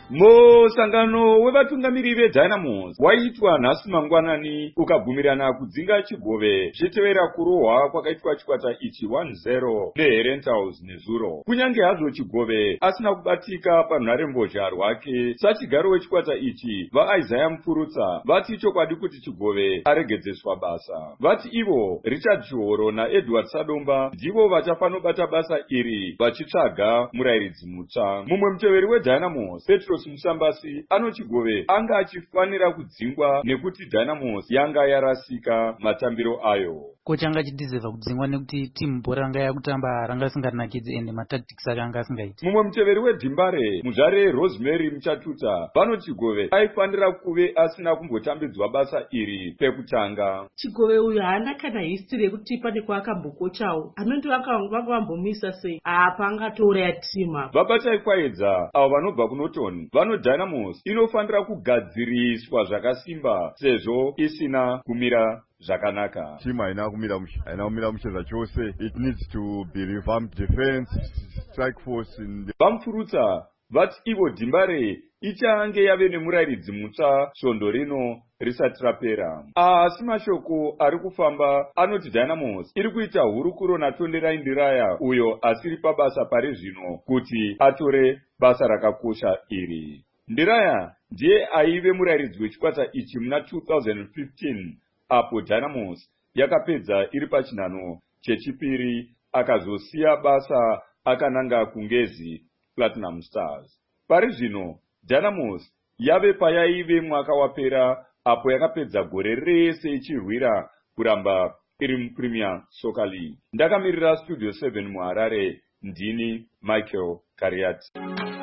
Musangano wevatungamiri veDynamos waitwa nhasi mangwanani ukabvumirana kudzinga Chigove zvichitevera kurohwa kwakaitwa chikwata ichi one zero neHerentals nezuro. Kunyange hazvo Chigove asina kubatika panharembozha rwake sachigaro wechikwata ichi, vaIsaiah Mupurutsa vati chokwadi kuti Chigove aregedzeswa basa. Vati ivo Richard Chihoro naEdward Sadomba ndivo vachafanobata basa iri vachitsvaga murayiridzi mutsva. Mumwe muteveri weDynamos Petros Musambasi ano Chigove anga achifanira kudzingwa nekuti Dynamos yanga yarasika matambiro ayo. Kocha anga achidhizeva kudzingwa nekuti timu bhora ranga yakutamba ranga risingatinakidzi ende matactics anga asingaiti. Mumwe muteveri weDhimbare muzvare Rosemary Muchatuta vano Chigove aifanira kuve asina kumbotambidzwa basa iri pekutanga. Chigove uyu haana kana history yekuti pane kwaakambokochawo anoti vakavambomisa sei apa angatouraya timu. Vabatai kwaedza avo vanobva kuNorton vano Dynamos inofanira kugadziriswa zvakasimba sezvo isina kumira zvakanaka. Team haina kumira mushe haina kumira mushe zvachose. It needs to be revamped. Defense, strike force in the... Vamfurutsa vati ivo Dhimbare ichange yave nemurayiridzi mutsva svondo rino risati rapera. Asi mashoko ari kufamba anoti Dynamos iri kuita hurukuro naTonderai Ndiraya uyo asiri pabasa pari zvino kuti atore basa rakakosha iri. Ndiraya ndiye aive murayiridzi wechikwata ichi muna two thousand fifteen apo Dynamos yakapedza iri pachinhano chechipiri akazosiya basa akananga kungezi Platinum Stars. Pari zvino Dynamos yave payaive mwaka wapera apo yakapedza gore rese ichirwira kuramba iri muPremier Soccer League. Ndakamirira Studio seven muHarare, ndini Michael Kariati.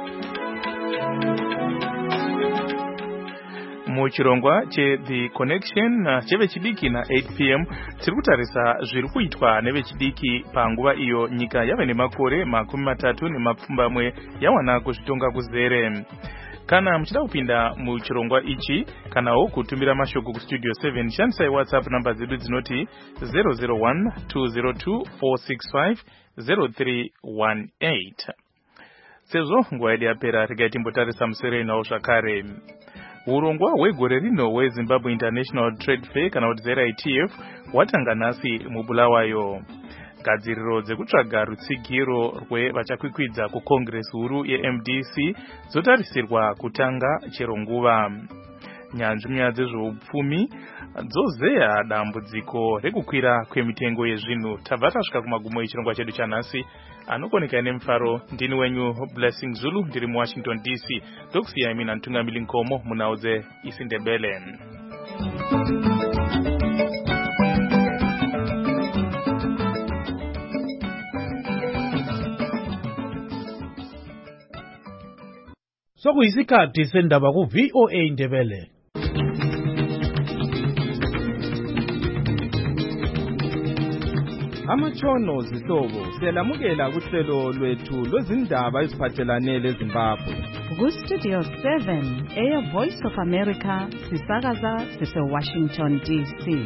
Muchirongwa che The Connection chevechidiki na eight p m tiri kutarisa zviri kuitwa nevechidiki panguva iyo nyika yave nemakore makumi matatu nemapfumbamwe yawana kuzvitonga kuzere. Kana muchida kupinda muchirongwa ichi kanawo kutumira mashoko kuStudio seven shandisai WhatsApp namba dzedu dzinoti zero zero one two zero two four six five zero three one eight. Sezvo nguva yedu yapera regai timbotarisa musere nawo zvakare. Urongwa hwegore rino hweZimbabwe International Trade Fair kana kuti Z I T F watanga nhasi muBulawayo. gadziriro dzekutsvaga rutsigiro rwevachakwikwidza kucongress huru ye-M D C dzotarisirwa kutanga chero nguva. Nyanzvi munyaya dzezveupfumi dzozeya dambudziko rekukwira kwemitengo yezvinhu. Tabva tasvika kumagumo echirongwa chedu chanhasi. Anokoneka nemufaro ndini wenyu Blessing Zulu ndiri muWashington D C. Ndokusiyai mina Ntungamili Nkomo munhau dzeIsiNdebele. Sokuyisikhathi sendaba ku V O A Ndebele. Amatshono zihlobo siyalamukela kuhlelo lwethu lwezindaba eziphathelane leZimbabwe. Ku Studio seven, Air Voice of America, sisakaza sise Washington D C.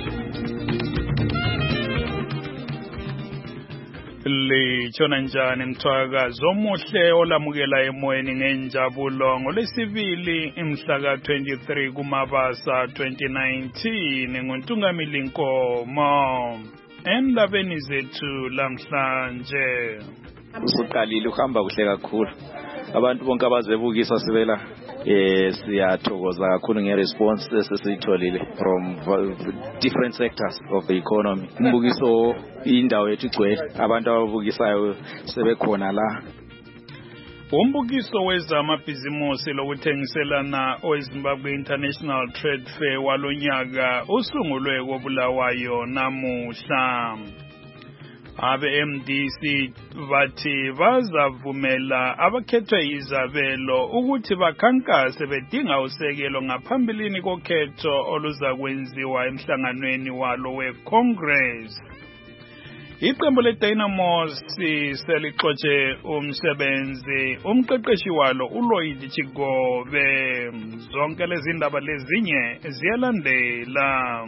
Litshona njani mthwakazi omuhle olamukela emoyeni ngenjabulo ngolesibili imhla ka twenty-three kuMabasa twenty nineteen nguNtungamili Nkomo. Endabeni zethu lamhlanje usuqalile uhamba kuhle kakhulu. Abantu bonke abazebukisa sibela eh siyathokoza kakhulu ngeresponse esesiyitholile from different sectors of the economy. Umbukiso indawo yethu igcwele, abantu ababukisayo sebekhona la. Umbukiso wezamabhizimusi lokuthengiselana oweZimbabwe International Trade Fair walonyaka usungulwe koBulawayo namuhla. Abe-M D C bathi bazavumela abakhethwe izabelo ukuthi bakhankase bedinga usekelo ngaphambilini kokhetho oluzakwenziwa emhlanganweni walo weCongress. Iqembu leDynamos selixoxe umsebenzi umqeqeshi walo uLloyd Chigobe. Zonke lezi ndaba lezinye ziyalandela.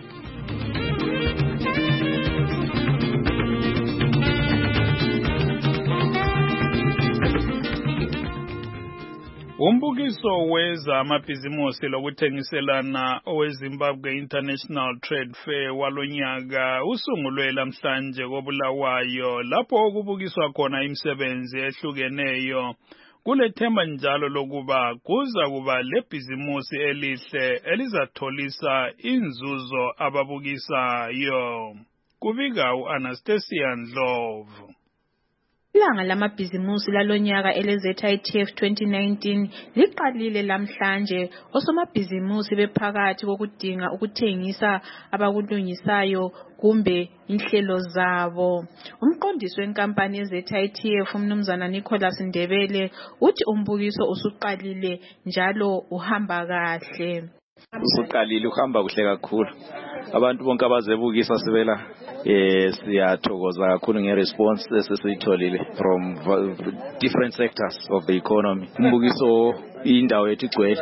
Umbukiso wezamabhizimusi lokuthengiselana oweZimbabwe International Trade Fair walonyaka usungulwe lamhlanje koBulawayo lapho okubukiswa khona imisebenzi ehlukeneyo. Kulethemba njalo lokuba kuza kuba lebhizimusi elihle elizatholisa inzuzo ababukisayo. Kubika uAnastasia Ndlovu. Ilanga lamabhizimusi lalonyaka eleze I T F twenty nineteen liqalile lamhlanje. Osomabhizimusi bephakathi kokudinga ukuthengisa abakulungisayo kumbe inhlelo zabo. Umqondisi wenkampani yeze I T F umnumzana Nicholas Ndebele uthi umbukiso usuqalile njalo uhamba kahle. Usuqalile uhamba kuhle kakhulu. Abantu bonke abazebukisa sibela eh siyathokoza kakhulu ngeresponse esesiyitholile from different sectors of the economy. Umbukiso indawo yethu igcwele,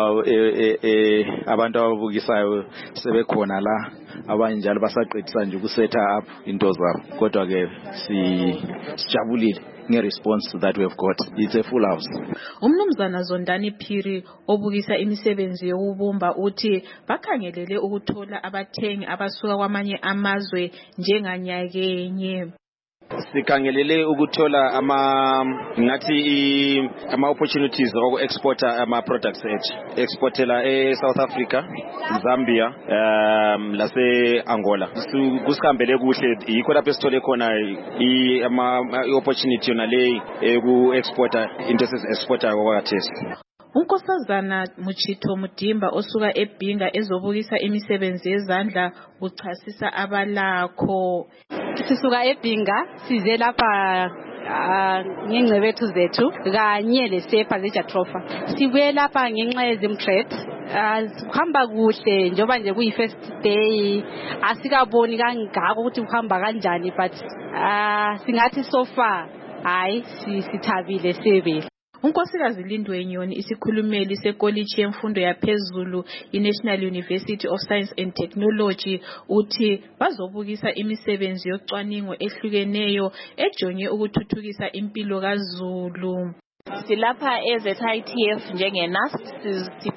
abantu ababukisayo sebekhona la, abanye njalo basaqedisa nje ukusetha up into zabo. Kodwa ke sijabulile ngeresponse that we have got. It's a full house. Umnumzana Zondani Phiri obukisa imisebenzi yokubumba uthi bakhangelele ukuthola abathengi abasuka kwamanye amazwe njenganyakenye. Sikhangelele ukuthola ama ngathi ama opportunities oku exporter ama products ethu. Exportela e South Africa, Zambia, um lase Angola. Kusikhambele kuhle, yikho lapho esithole khona i ama opportunity yona le eku exporter into ses exporter kwakhathesi. Unkosazana Muchito Mudimba osuka eBhinga ezobukisa imisebenzi yezandla uchasisa abalakho. Sisuka eBhinga size lapha ngengcebethu zethu kanye lesepa leJatrofa. Sibuye lapha ngenxa yezimtrade. Kuhamba kuhle njoba nje kuyi first day, asikaboni kangaka ukuthi kuhamba kanjani, but singathi so far hayi sithabile sebele. Unkosikazi Lindwe Nyoni isikhulumeli sekoliji yemfundo yaphezulu iNational University of Science and Technology uthi bazobukisa imisebenzi yocwaningo ehlukeneyo ejonge ukuthuthukisa impilo kaZulu. Silapha eze I T F njenge-N A S T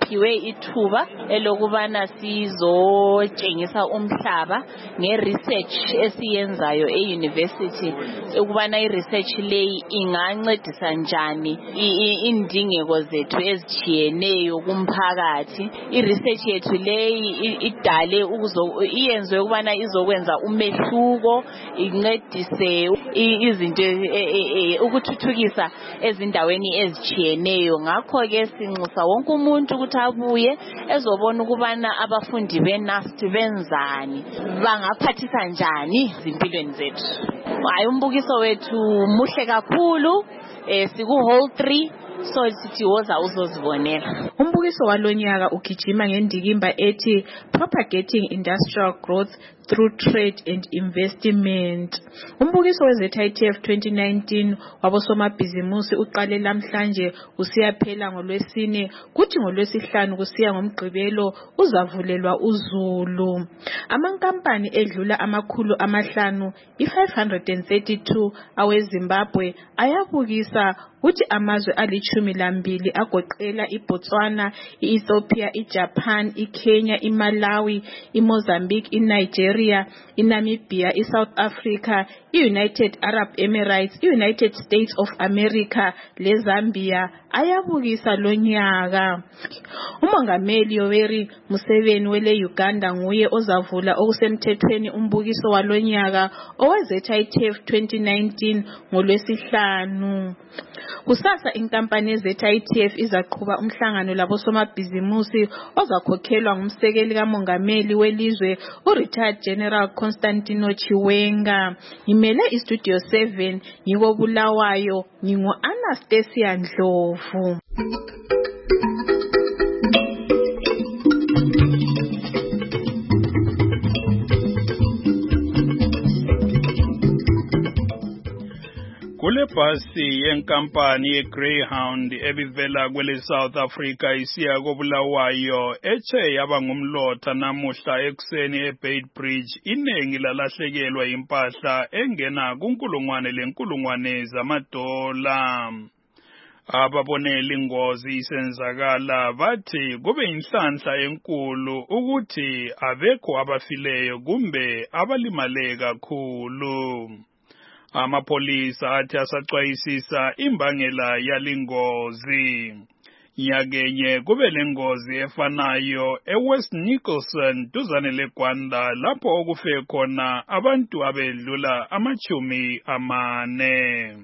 siphiwe ithuba elokubana sizotshengisa umhlaba nge-research esiyenzayo e-university ukubana i-research leyi ingancedisa njani indingeko zethu ezitshiyeneyo kumphakathi. I-research yethu leyi idale iyenzwe ukubana izokwenza umehluko, incedise izinto ukuthuthukisa ezindaweni ezitshiyeneyo. Ngakho ke sinxusa wonke umuntu ukuthi abuye ezobona ukubana abafundi be-N U S T benzani, bangaphathisa njani izimpilweni zethu. Hayi, umbukiso wethu muhle kakhulu, eh siku hall three, so sithi woza uzozibonela. Umbukiso walonyaka ugijima ngendikimba ethi Propagating Industrial Growth Through Trade and Investment. Umbukiso we-Z I T F twenty nineteen wabosomabhizimusi uqale lamhlanje usiyaphela ngolwesine, kuthi ngolwesihlanu kusiya ngomgqibelo uzavulelwa uzulu. Amankampani edlula amakhulu amahlanu i-five hundred thirty-two aweZimbabwe ayabukisa, kuthi amazwe alichumi lambili agoqela iBotswana, i-Ethiopia, iJapan, iKenya, iMalawi, iMozambique, iNigeria, iNamibia, iSouth Africa, i-United Arab Emirates, i-United States of America leZambia ayabukisa lonyaka. Umongameli Yoweri Museveni wele Uganda nguye ozavula okusemthethweni umbukiso walonyaka owe-Z I T F twenty nineteen ngolwesihlanu. Kusasa inkampani ye-Z I T F izaqhuba umhlangano labosomabhizimusi ozakhokhelwa ngumsekeli kamongameli welizwe u-Retired General Constantino Chiwenga. Ngimele iStudio seven ngiko Bulawayo, ngingo Anastasia Ndlovu. Kule bhasi yenkampani ye-Greyhound ebivela kwele South Africa isiya koBulawayo ethe yaba ngumlotha namuhla ekuseni eBeitbridge, iningi lalahlekelwa impahla engena kunkulungwane lenkulungwane zamadola. Ababonela ingozi isenzakala bathi kube inhlanhla enkulu ukuthi abekho abafileyo kumbe abalimale kakhulu. Amapolisa athi asaxwayisisa imbangela yalingozi. Nyakenye kube lengozi efanayo eWest Nicholson duzane leGwanda lapho okufe khona abantu abedlula amachumi amane.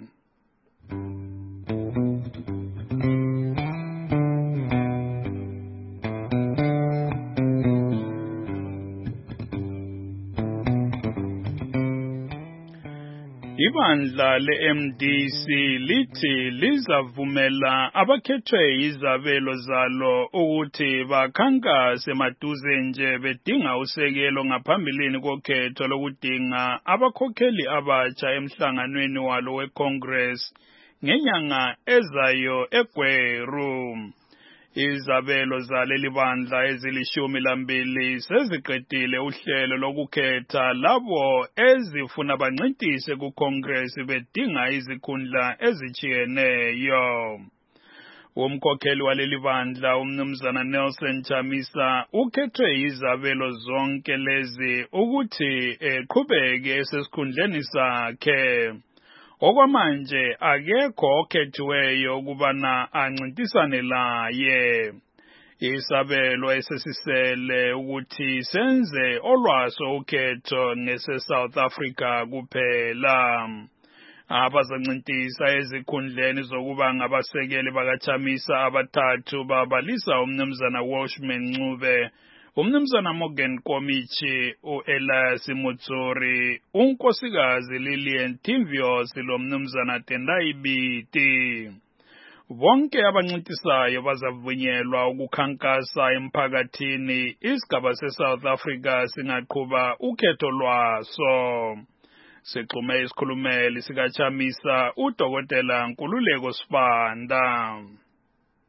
Ibandla le-M D C lithi lizavumela abakhethwe izabelo zalo ukuthi bakhankase maduze nje bedinga usekelo ngaphambilini kokhetho lokudinga abakhokheli abatsha emhlanganweni walo weCongress ngenyanga ezayo eGweru. Izabelo zaleli bandla ezilishumi lambili seziqedile uhlelo lokukhetha labo ezifuna bancintise kuCongress bedinga izikhundla ezichiyeneyo. Umkhokheli waleli bandla umnumzana Nelson Chamisa ukhethwe izabelo zonke lezi ukuthi eqhubeke esesikhundleni sakhe. Okwamanje akekho okhethiweyo ukubana ancintisane laye. Isabelo esesisele ukuthi senze olwaso ukhetho ngese-South Africa kuphela. Abazancintisa ezikhundleni zokuba ngabasekeli bakaChamisa abathathu babalisa umnumzana Welshman Ncube, umnumzana Morgan Komichi, u-Elias Mutsuri, unkosikazi Lillian Timvios lo mnumzana Tendai Biti. Bonke abancintisayo bazavunyelwa ukukhankasa emphakathini isigaba se-South Africa singaqhuba ukhetho lwaso. Sixhume isikhulumeli sikaChamisa uDokotela Nkululeko Sibanda.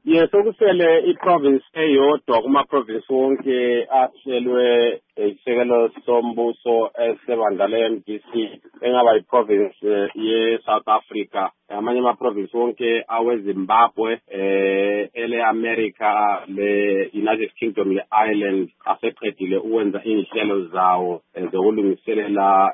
Yes, okusele iprovince eyodwa kuma-province wonke ahlelwe isekelo sombuso esebandla le-M D C engaba iprovince ye-South Africa. Amanye ama-province wonke aweZimbabwe, eh, ele-America, le-United Kingdom, le-Ireland aseqedile ukwenza inhlelo zawo zokulungiselela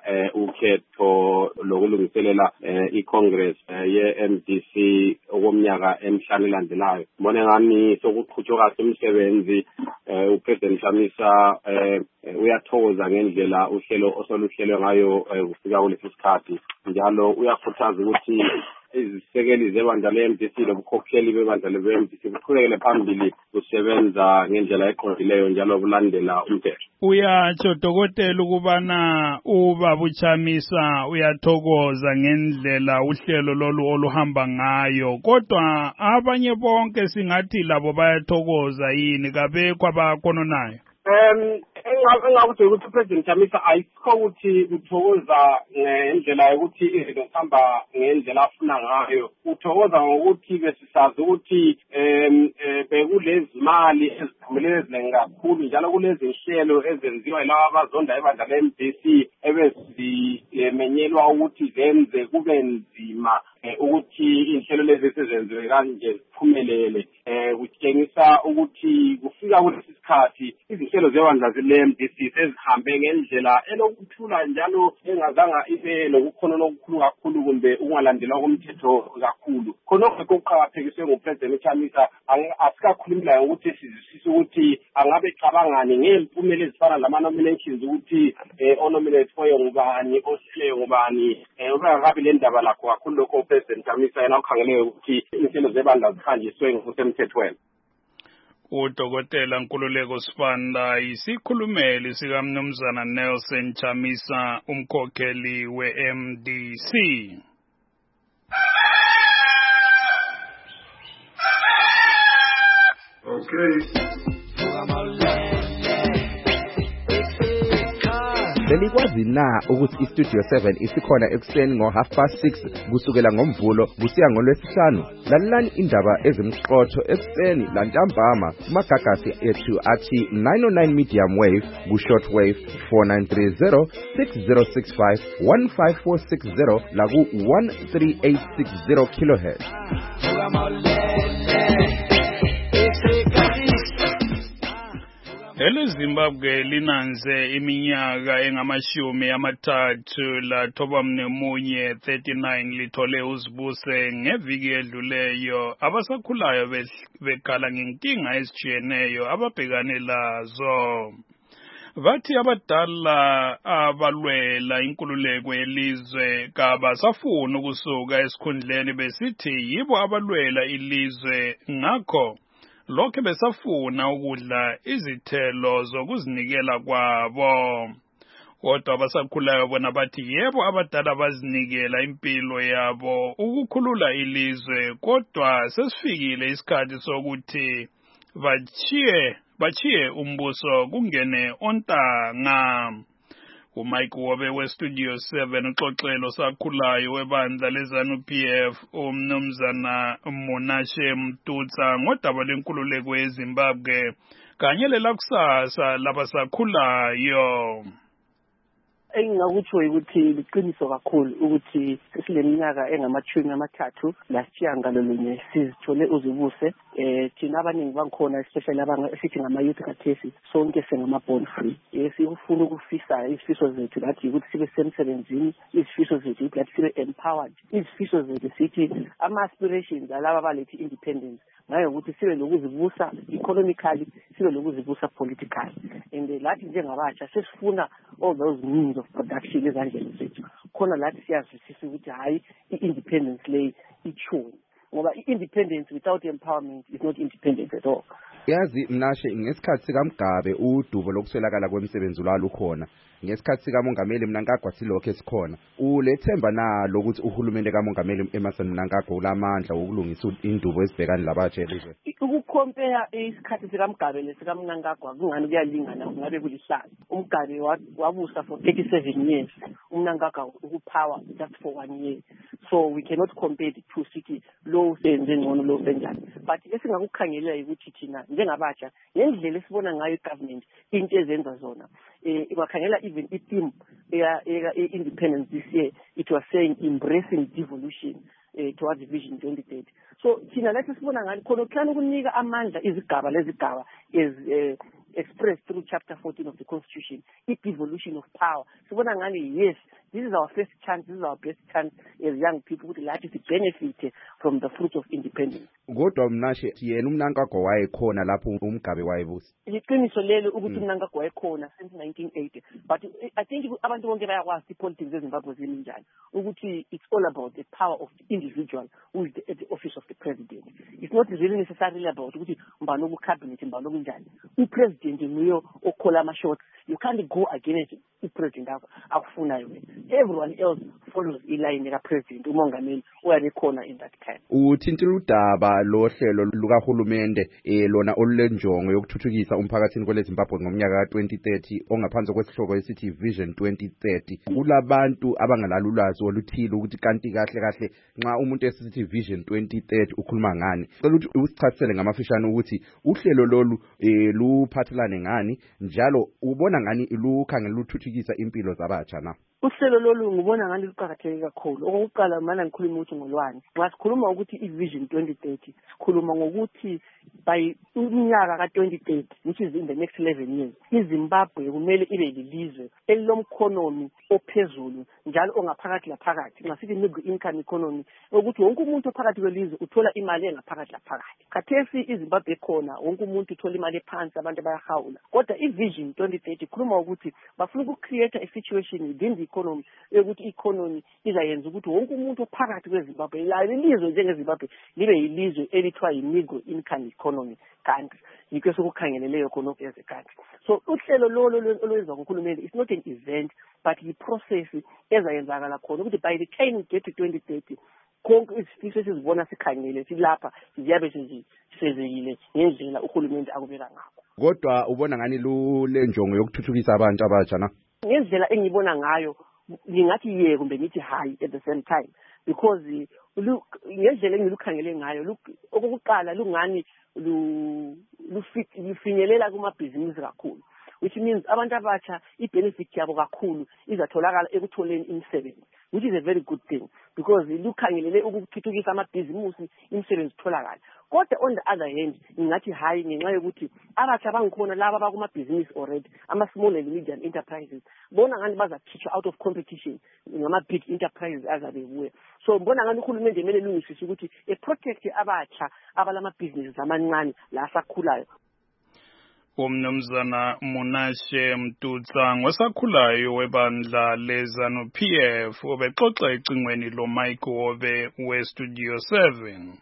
ukhetho lokulungiselela i-Congress ye-M D C okomnyaka emhlanu elandelayo. Mbone ngani sokuqhutshwa kahle umsebenzi uPresident Chamisa uyathokoza ngendlela uhlelo osoluhlelwe ngayo kufika kulesi sikhathi, njalo uyakhuthaza ukuthi izisekeli zebandla le-M D C lobukhokheli bebandla le-M D C buqhubekele phambili kusebenza ngendlela eqondileyo njalo kulandela umthetho. Uyatsho dokotela ukubana ubaba uChamisa uyathokoza ngendlela uhlelo lolu oluhamba ngayo, kodwa abanye bonke singathi labo bayathokoza yini, kabekho abakononayo? Um, engakuthi ukuthi uPresident Chamisa ayikho ukuthi uthokoza ngendlela yokuthi izinto zihamba ngendlela afuna ngayo. Uthokoza ngokuthi besisazi ukuthi um bekulezi mali eziphumelele eziningi kakhulu njalo kulezi nhlelo ezenziwa yilabo abazonda ebandla le-M D C ebezimenyelwa ukuthi zenze kube nzima ukuthi inhlelo lezi sezenziwe kanje ziphumelele. Eh kutshengisa ukuthi kufika kulesi sikhathi izinhlelo zebandla le-M D C sezihambe ngendlela elokuthula njalo engazanga ibe lokukhona okukhulu kakhulu kumbe ungalandelwa komthetho kakhulu. Khonokho okuqhakathekiswe nguPresident Chamisa asikakhulumela ukuthi sizisisa ukuthi angabe cabangani ngempumela ezifana lama-nominations ukuthi onominate foyo ngubani, osihlele ngubani, ubengakabi le ndaba lakho kakhulu lokho uPresident Chamisa yena ukhangele ukuthi inhlelo zebandla zihanjiswe ngokusemthethweni. Udokotela Nkululeko Sibanda isikhulumeli sikaMnumzana Nelson Chamisa, umkhokheli we-M D C. Okay. Belikwazi na ukuthi iStudio seven isikhona ekuseni ngo half past six kusukela ngomvulo kusiya ngolwesihlanu? Lalelani indaba ezimqotho ekuseni lantambama kumagagasi ethu athi nine oh nine medium wave ku short wave four nine three zero six zero six five one five four six zero la ku one three eight six zero kilohertz. EleZimbabwe linanze iminyaka engamashumi amathathu lathoba mnemunye thirty-nine lithole uzibuse ngeviki edluleyo. Abasakhulayo bekhala ngenkinga ezijiyeneyo ababhekane lazo. Bathi abadala abalwela inkululeko yelizwe kabasafuna ukusuka esikhundleni besithi yibo abalwela ilizwe, ngakho lokho besafuna ukudla izithelo zokuzinikela kwabo. Kodwa abasakhulayo bona bathi yebo abadala bazinikela impilo yabo ukukhulula ilizwe, kodwa sesifikile isikhathi sokuthi bachiye bachiye umbuso kungene ontanga. uMike Wobe weStudio seven uxoxelo sakhulayo webandla leZANU P F umnumzana Monashe Mtutsa ngodaba lenkululeko yeZimbabwe kanye lelakusasa labasakhulayo. Engingakutsho ukuthi liqiniso kakhulu ukuthi sesileminyaka engamachumi amathathu lasitshiyangalolunye sizithole uzibuse. Eh thina abaningi bangikhona especially abanga esithi ngama youth khathesi sonke sengama born free. Esifuna ukufisa isifiso zethu lathi ukuthi sibe semsebenzini, isifiso zethu lathi sibe empowered, isifiso zethu sithi ama aspirations alaba balethi independence ngayo ukuthi sibe lokuzibusa economically, sibe lokuzibusa politically. And lathi njengabatsha sesifuna all those means of production ezandleni zethu. Khona lathi siyazwisisa ukuthi hayi i-independence lay ichuni, ngoba i-independence without empowerment is not independent at all. Yazi Mnashe, ngesikhathi sikaMgabe udubo lokuswelakala kwemisebenzi lwalo khona, ngesikhathi sikaMongameli Mnangagwa silokho esikhona, ulethemba na lokuthi uhulumende kaMongameli Emmerson Mnangagwa ulamandla wokulungisa indubo ezibhekana labatsha elizwe? Ukucompare isikhathi sikaMgabe lesikaMnangagwa kungani kuyalingana, kungabe kulihlala. uMgabe wabusa for thirty-seven years, uMnangagwa ukupower just for one year. So we cannot compare the two sithi low senze ngcono low senjani. But esingakukhangelela ukuthi thina njengabatsha ngendlela esibona ngayo government into ezenza zona. Eh ibakhangela even i-team e-independence this year, it was saying embracing devolution uh, towards Vision twenty thirty. So thina lethi sibona ngani khona kuhlala ukunika amandla izigaba lezigaba is uh, expressed through chapter fourteen of the Constitution, i-devolution of power. Sibona ngani, yes, this is our first chance, this is our best chance as young people who would like to benefit from the fruits of independence. Kodwa mnashe yena umnankagwa wayekhona lapho umgabe wayebusa. Iqiniso lelo ukuthi umnankagwa wayekhona since nineteen eighty, but I think abantu bonke bayakwazi politics eZimbabwe ziminjani ukuthi it's all about the power of the individual who is the, at the office of the president. It's not really necessarily about ukuthi mbani ku cabinet mbani kunjani. Upresident nguyo okhola ama shots. You can't go against the president akufunayo wena. Everyone else follows iline ka president umongameli oyabekhona in that time. Uthintile udaba lo hlelo lukahulumende eh lona olulenjongo yokuthuthukisa umphakathini kweleZimbabwe ngomnyaka ka twenty thirty ongaphansi kwesihloko esithi Vision twenty thirty. Kulabantu abangalala ulwazi oluthile ukuthi kanti kahle kahle nxa umuntu esithi Vision twenty thirty ukhuluma ngani. Cela ukuthi usichasisele ngamafishane ukuthi uhlelo lolu eh luphathelane ngani njalo ubona ngani lukhangela luthuthukisa impilo zabatsha na. Uhlelo lolu ngibona ngani luqhakatheke kakhulu. Okokuqala mina ngikhuluma ukuthi ngolwani. Nxa sikhuluma ukuthi i-Vision twenty thirty, sikhuluma ngokuthi by unyaka ka twenty thirty, which is in the next eleven years, iZimbabwe kumele ibe lilizwe elilomkhonomi ophezulu njalo ongaphakathi laphakathi. Nxa sithi middle income economy, ukuthi wonke umuntu ophakathi kwelizwe uthola imali engaphakathi laphakathi. Khathesi iZimbabwe khona wonke umuntu uthola imali ephansi, abantu bayahawula. Kodwa i-Vision twenty thirty khuluma ukuthi bafuna uku-create a situation within the economy ukuthi economy izayenza ukuthi wonke umuntu ophakathi kweZimbabwe la ilizwe njengeZimbabwe libe yilizwe elithiwa yi-middle income economy country. Yikho sokukhangeleleyo khona as a country. So uhlelo lolo olwenza ngohulumende is not an event but the process ezayenzakala khona ukuthi by the time we get to twenty thirty konke isifiso esizibona sikhangele silapha ziyabe sezekile ngendlela uhulumende akubeka ngakho. Kodwa ubona ngani lulenjongo yokuthuthukisa abantu abatsha na? Ngendlela engibona ngayo ngingathi ye kumbe ngithi hayi at the same time because ngendlela engilukhangele ngayo okokuqala lungani lufinyelela kumabhizinisi kakhulu, which means abantu abatsha i-benefit yabo kakhulu izatholakala ekutholeni imisebenzi, which is a very good thing because lukhangelele ukuthuthukisa amabhizinisi imisebenzi itholakala. Kodwa on the other hand ngingathi hayi ngenxa yokuthi abatsha bangikhona laba abakumabhizinisi already, ama-small and medium enterprises, bona ngani bazakhitshwa out of competition ngama-big enterprises azabebuya. So mbona ngani uhulumende kumele lungisise ukuthi e-protect abatsha abalamabhizinisi amancane la asakhulayo. Umnumzana Munashe Mtutsa ngosakhulayo webandla leZanu P F obexoxa ecingweni lo Mike Wove we Studio seven.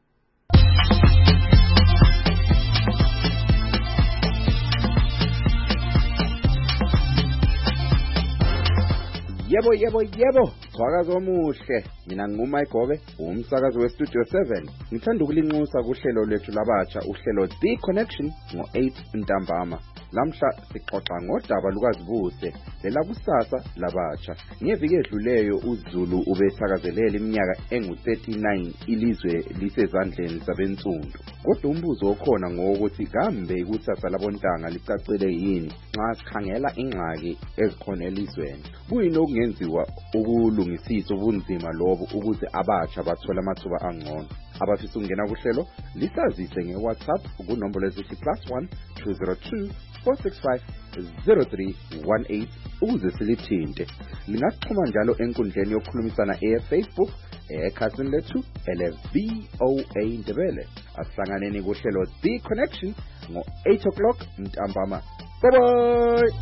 Yebo yebo yebo swakazo omuhle, mina ngumike Gove umsakazi we Studio seven. Ngithanda ukulinxusa kuhlelo lethu labatsha uhlelo The Connection ngo eight ntambama. Lamhla sixoxa ngodaba lukazibuse lela kusasa labatsha. Ngeviki edluleyo uZulu ubesakazelela iminyaka engu thirty-nine ilizwe lisezandleni zabensundu. Kodwa umbuzo okhona ngokuthi kambe ikusasa labontanga licacile yini nxa sikhangela ingxaki ezikhona elizweni. Kuyini okungenziwa ukulungisisa ubunzima lobo ukuze abatsha bathola amathuba angcono? Abafisa ukungena kuhlelo lisazise ngeWhatsApp kunombolo ezithi plus one two zero two four six five zero three one eight ukuze silithinte. Lingasixhuma njalo enkundleni yokukhulumisana eFacebook ekhasini lethu ele V O A Ndebele. Asihlanganeni kuhlelo The Connection ngo eight o'clock ntambama. Bye bye.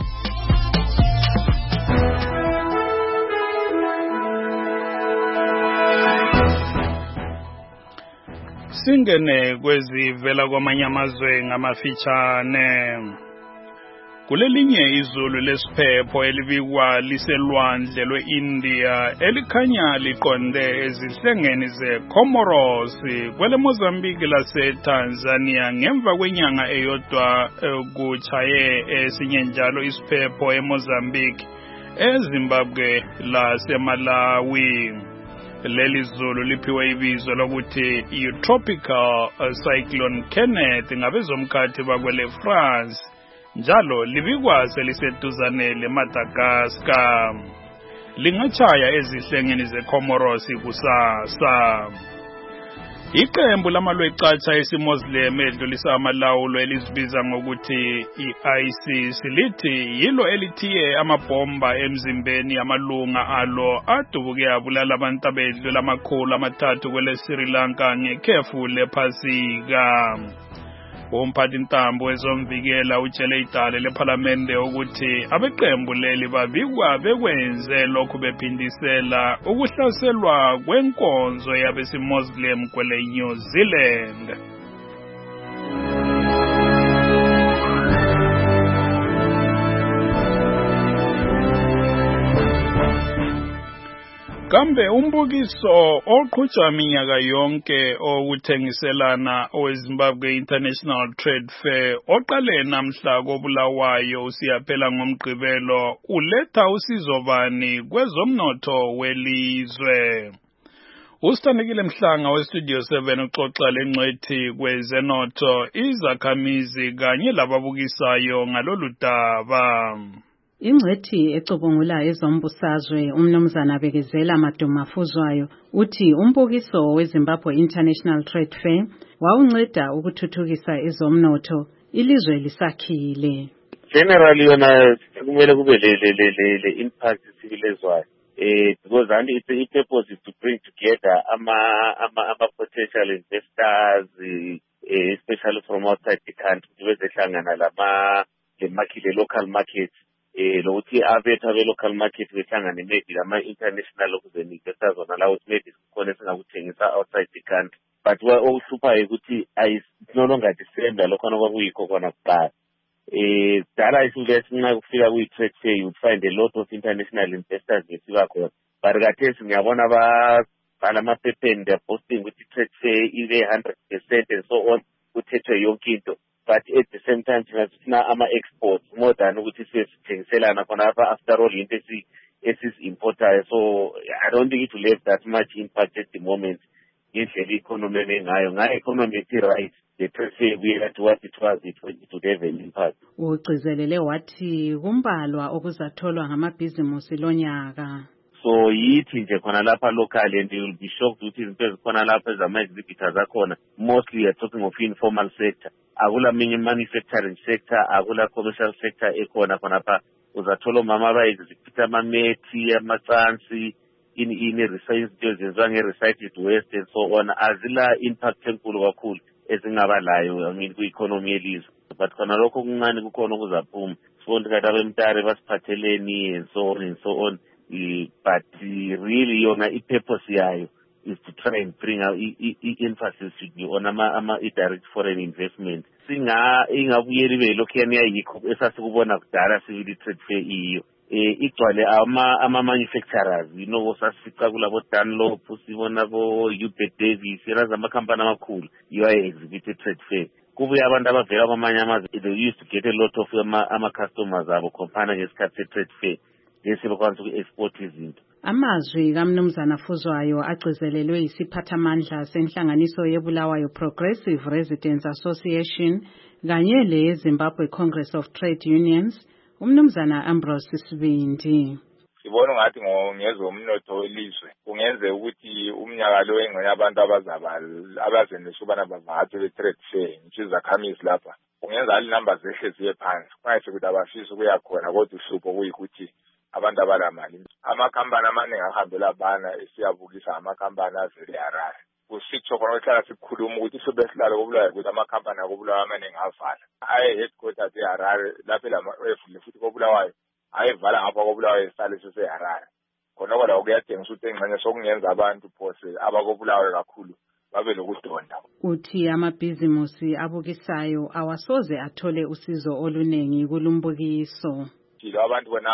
Singene kwezivela kwamanye amazwe ngamafitshane. Kulelinye izulu lesiphepho elibikwa liselwandle lwe-India elikhanya liqonde ezihlengeni ze-Comoros kwele Mozambique lase-Tanzania ngemva kwenyanga eyodwa kuchaye esinye njalo isiphepho eMozambique, eZimbabwe laseMalawi. Leli zulu liphiwe ibizo lokuthi Tropical Cyclone Kenneth ngabezomkhathi bakwele France. Njalo libikwa seliseduzane leMadagascar. Lingachaya ezihlengeni zeComoros kusasa. Iqembu lamalwecatsha esiMuslim edlulisa amalawulo elizibiza ngokuthi i-ISIS lithi yilo elithiye amabhomba emzimbeni amalunga alo adubuke abulala abantu abedlula amakhulu amathathu kwele Sri Lanka ngekhefu lephasika. Umphathi ntambo wezomvikela utshele idale lephalamende ukuthi abeqembu leli babikwa bekwenze lokhu bephindisela ukuhlaselwa kwenkonzo yabesimuslim kwele New Zealand. Kambe umbukiso oqhutshwa minyaka yonke okuthengiselana oweZimbabwe International Trade Fair oqale namhla koBulawayo usiyaphela ngomgqibelo uletha usizo bani kwezomnotho welizwe. Usithandekile Mhlanga weStudio seven uxoxa lengcwethi kwezenotho izakhamizi kanye lababukisayo ngalolu daba. Ingcwethi ecubungula ezombusazwe umnumzana Bekezela Madumafuzwayo uthi umbukiso weZimbabwe International Trade Fair wawunceda ukuthuthukisa ezomnotho ilizwe lisakhile. Generally yona kumele kube le le le le impact sibilezwayo eh because and it's a purpose is to bring together ama ama ama potential investors eh, especially from outside the country bezehlangana lama le market le local market eh lokuthi abethu abe local market behlangane maybe ama international ukuze investors ona la ukuthi maybe khona singakuthengisa outside the country but we ohlupha ukuthi is no longer the same lokho nokuyikho kona kuqala eh dala isingathi nxa kufika kwi trade fair you find a lot of international investors besiba khona but kathesi ngiyabona ba balama paper they posting ukuthi trade fair ibe one hundred percent and so on kuthethwe yonke into. But at the same time, sina ama exports more than ukuthi sithengiselana khona apha after all into esi importer. So I don't think it will have that much impact at the moment. Indlela economy ngayo ngayo economy right the trade fair we had what it was it would have an impact. Ugcizelele wathi kumbalwa okuzatholwa ngamabhizimusi lonyaka. So yithi nje khona lapha local and you will be shocked ukuthi izinto ezikhona lapha ezama exhibitors akhona mostly are talking of informal sector. Akula minye manufacturing sector, akula commercial sector ekhona khona pha uzathola mama abayexhibita amamethi amatsansi in in recycled zenziwa nge-recycled waste and so on azila impact enkulu kakhulu ezingaba layo I mean ku-economy yelizwe but khona lokho kuncane kukhona okuzaphuma sifonde kade abemtare basiphatheleni and so on and so on uh, but uh, really yona i-purpose yayo is to try and bring out i-emphasis on ama, ama direct foreign investment. Singa ingabuyeli be lokhiyani yayikho esasikubona kudala civil trade fair iyo. Eh igcwale ama ama manufacturers, you know sasifica kulabo Dunlop, sibona bo Hubert Davis, iraza amakhampani amakhulu, you are exhibited trade fair. Kubuya abantu abavela kwamanye amazwe, they used to get a lot of ama, ama customers abo compana ngesikhathi trade fair. Bese bakwazi uku-export izinto. Amazwi kaMnumzana Fuzwayo agcizelelwe isiphathamandla senhlanganiso yeBulawayo Progressive Residents Association kanye le Zimbabwe Congress of Trade Unions uMnumzana Ambrose Sibindi. Sibona ngathi ngezomnotho welizwe kungenze ukuthi umnyaka lo engcene abantu abazaba abazenisa ubana bavakathe be-trade fair ngizakhamizi lapha kungenza ali numbers zehle ziye phansi kwayise ukuthi abafisa ukuya khona kodwa uhlupho kuyikuthi abantu abalamali amakhampani amaningi ahambela abana siyabukisa amakhampani avele Harare kusitsho khona ukuhlala sikhuluma ukuthi sobe silala koBulawayo ukuthi amakhampani akoBulawayo amaningi avala aye headquarters eHarare lapha lama efule futhi koBulawayo ayevala ngapha koBulawayo isale seHarare khona kodwa ukuyathengiswa ukuthi engxenye sokungenza abantu phose abakoBulawayo kakhulu babe lokudonda. Uthi amabhizimusi abukisayo awasoze athole usizo olunengi kulumbukiso. Abantu bona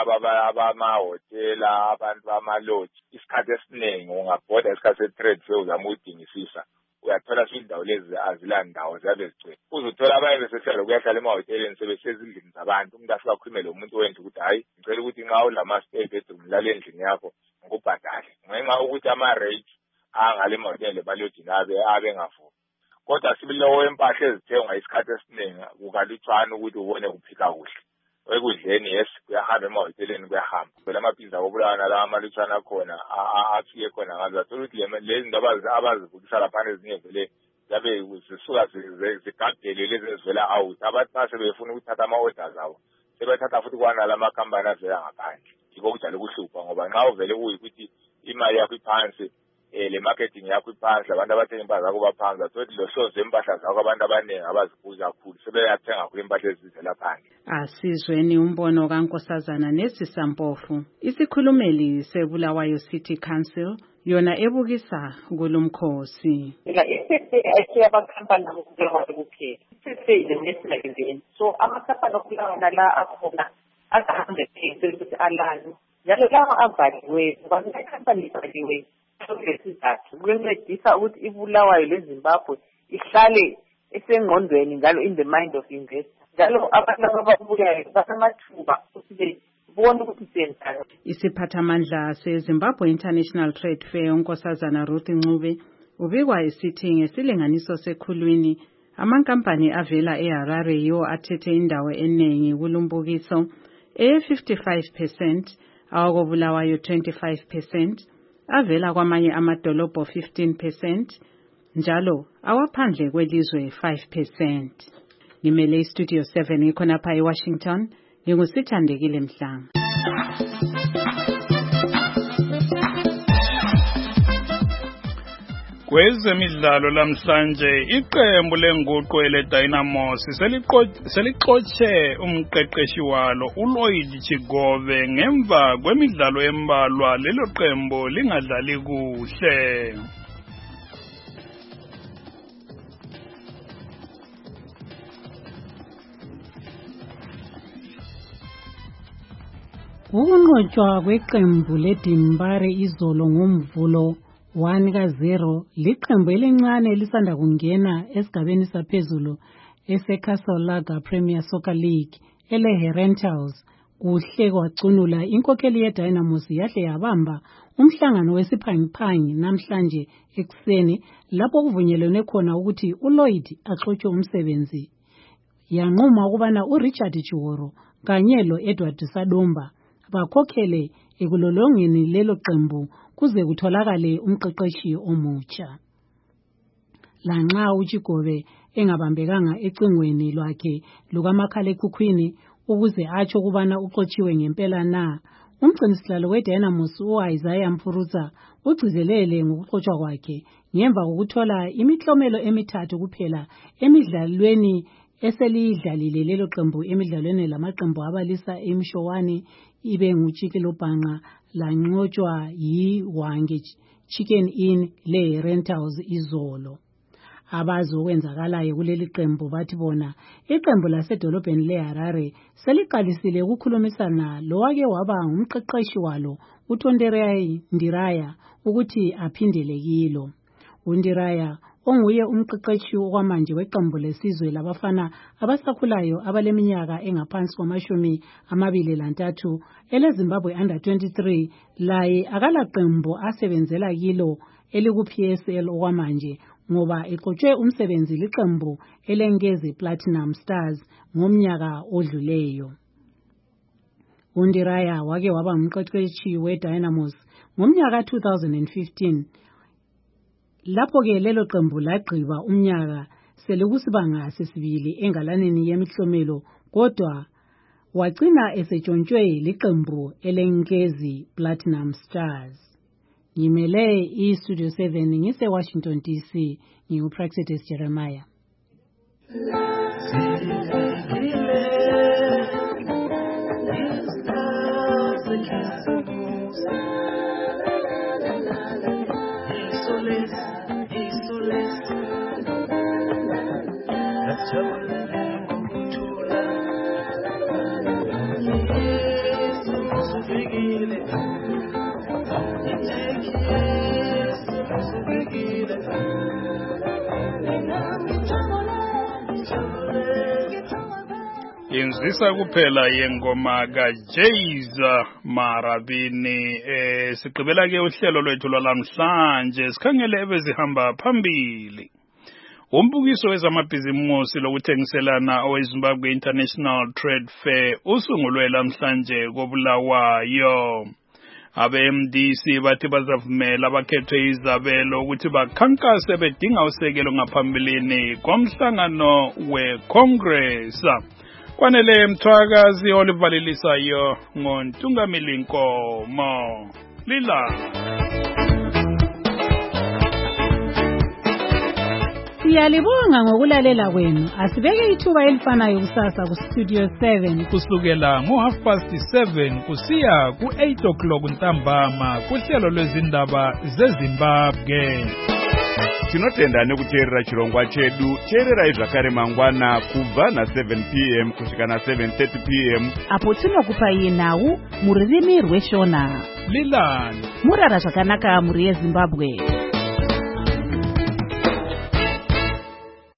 abamahotela abantu bamalodge isikhathi esiningi ungabhoda isikhathi se-trade fair uzama ukudingisisa uyathola indawo lezi azilandawo ziyabe zigcwele uzothola abanye besehlala kuyahlala emahoteleni sebesezindlini zabantu umuntu afika akhulumele umuntu wendlu ukuthi hayi ngicela ukuthi nxa ulama-stay bedroom lala endlini yakho ngikubhadale ngenxa ukuthi ama-rate angale mahotele baliyodina abe abe ngavuki kodwa sibilowo empahla ezithengwa isikhathi esiningi kukalutshwana ukuthi ubone kuphika kuhle ekudleni yes kuyahamba emahoteleni kuyahamba phela amaphinza okubulawana la amalutshwana akhona afike khona ngazo athola ukuthi lezi zinto abazivukisa laphana ezinye vele zabe zisuka zigadele lezi ezivela out abantu base befuna ukuthatha ama-orders abo sebethatha futhi kwana la makhampani avela ngaphandle yiko kujala ukuhlupha ngoba nxa uvele kuyikuthi imali yakho iphansi eh le marketing yakho iphansi abantu abathenga impahla zakho baphansi athothi lo shows empahla zakho abantu abaningi abazibuza kakhulu sebeyathenga kakhulu impahla ezivela phandle. Asizweni umbono kaNkosazana Nesisampofu isikhulumeli seBulawayo City Council yona ebukisa kulomkhosi. Ayabakhampani okuphela kuphela sesele nesiveni so amakhampani okuphela la akhona akahambe phezulu ukuthi alani njalo lawa avaliwe ngoba ikhampani ivaliwe lesizathu kuncedisa ukuthi iBulawayo leZimbabwe ihlale esengqondweni njalo in the mind of investor njalo abantu ababuyayo basamathuba ukuthi bona ukuthi senzani. Isiphathamandla seZimbabwe International Trade Fair uNkosazana Ruth Ncube ubikwa esithi ngesilinganiso sekhulwini amankampani avela eHarare yiwo athethe indawo eningi kulumbukiso e fifty-five percent awakobulawayo twenty-five percent avela kwamanye amadolobho fifteen percent njalo awaphandle kwelizwe five percent. Ngimele iStudio seven ikhonapha eWashington ngingusithandekile Mhlanga. Kwezemidlalo lamhlanje iqembu lenguqu leDynamos selixotshe umqeqeshi walo uLloyd Chigove ngemva kwemidlalo embalwa lelo qembu lingadlali kuhle. Ukunqotshwa kweqembu leDimbare izolo ngomvulo one ka zero liqembu elincane lisanda kungena esigabeni saphezulu eseCastle Premier Soccer League eleHerentals kuhle kwacunula inkokheli yeDynamos yahle yabamba umhlangano wesiphangiphangi namhlanje ekuseni lapho kuvunyelene khona ukuthi uLloyd axotshe umsebenzi. Yanquma ukubana uRichard Chiworo kanye loEdward Sadomba bakhokhele ekulolongeni lelo qembu kuze kutholakale umqeqeshi omutsha. Lanxa uChigove engabambekanga ecingweni lwakhe lukamakhalekhukhwini ukuze atsho kubana uxotshiwe ngempela na, umgcinisihlalo weDynamos uIsaiah Mpuruza ugcizelele ngokuxotshwa kwakhe ngemva kokuthola imiklomelo emithathu kuphela emidlalweni eselidlalile lelo qembu emidlalweni lamaqembu abalisa emshowani ibe nguChikilo Bhanqa lanqotshwa yiHwange Chicken Inn leRentals izolo. Abazi okwenzakalayo kuleli qembu bathi bona iqembu lasedolobheni leHarare seliqalisile ukukhulumisana lowake waba ngumqeqeshi walo uTonderai Ndiraya ukuthi aphindele kilo. uNdiraya onguye umqeqeshi okwamanje weqembu lesizwe labafana abasakhulayo abaleminyaka engaphansi kwamashumi amabili lantathu eleZimbabwe under twenty-three laye akalaqembu asebenzela kilo elikuP S L okwamanje ngoba exotshwe umsebenzi liqembu elengezi Platinum Stars ngomnyaka odluleyo. uNdiraya wake waba umqeqeshi weDynamos ngomnyaka two thousand fifteen lapho ke lelo qembu lagqiba umnyaka selikusibanga sesibili engalaneni yemihlomelo kodwa wagcina esetshontshiwe liqembu elengezi Platinum Stars. Ngimele iStudio seven ngise Washington D C nginguPraxedis Jeremiah. inzisa kuphela yengoma kaJayza Marabini. Eh sigqibela ke uhlelo lwethu lwalamhlanje sikhangele ebezihamba phambili. Umbukiso wezamabhizimusi lokuthengiselana oweZimbabwe International Trade Fair usungulwe lamhlanje koBulawayo. Abe-M D C bathi bazavumela abakhethwe izabelo ukuthi bakhankase bedinga usekelo ngaphambilini komhlangano we-Congress. Kwanele Mthwakazi olivalelisayo ngoNtungamili Nkomo. Lila. Siyalibonga ngokulalela kwenu. Asibeke ithuba elifanayo kusasa ku Studio seven kusukela ngo half past seven kusiya ku eight o'clock ntambama kuhlelo lwezindaba zeZimbabwe. Tinotenda nekuteerera chirongwa chedu. Teerera zvakare mangwana kubva na seven p m kusvika na seven thirty p m apo tinokupai nhau muririmi rweshona. Lilani Murara zvakanaka muri yeZimbabwe.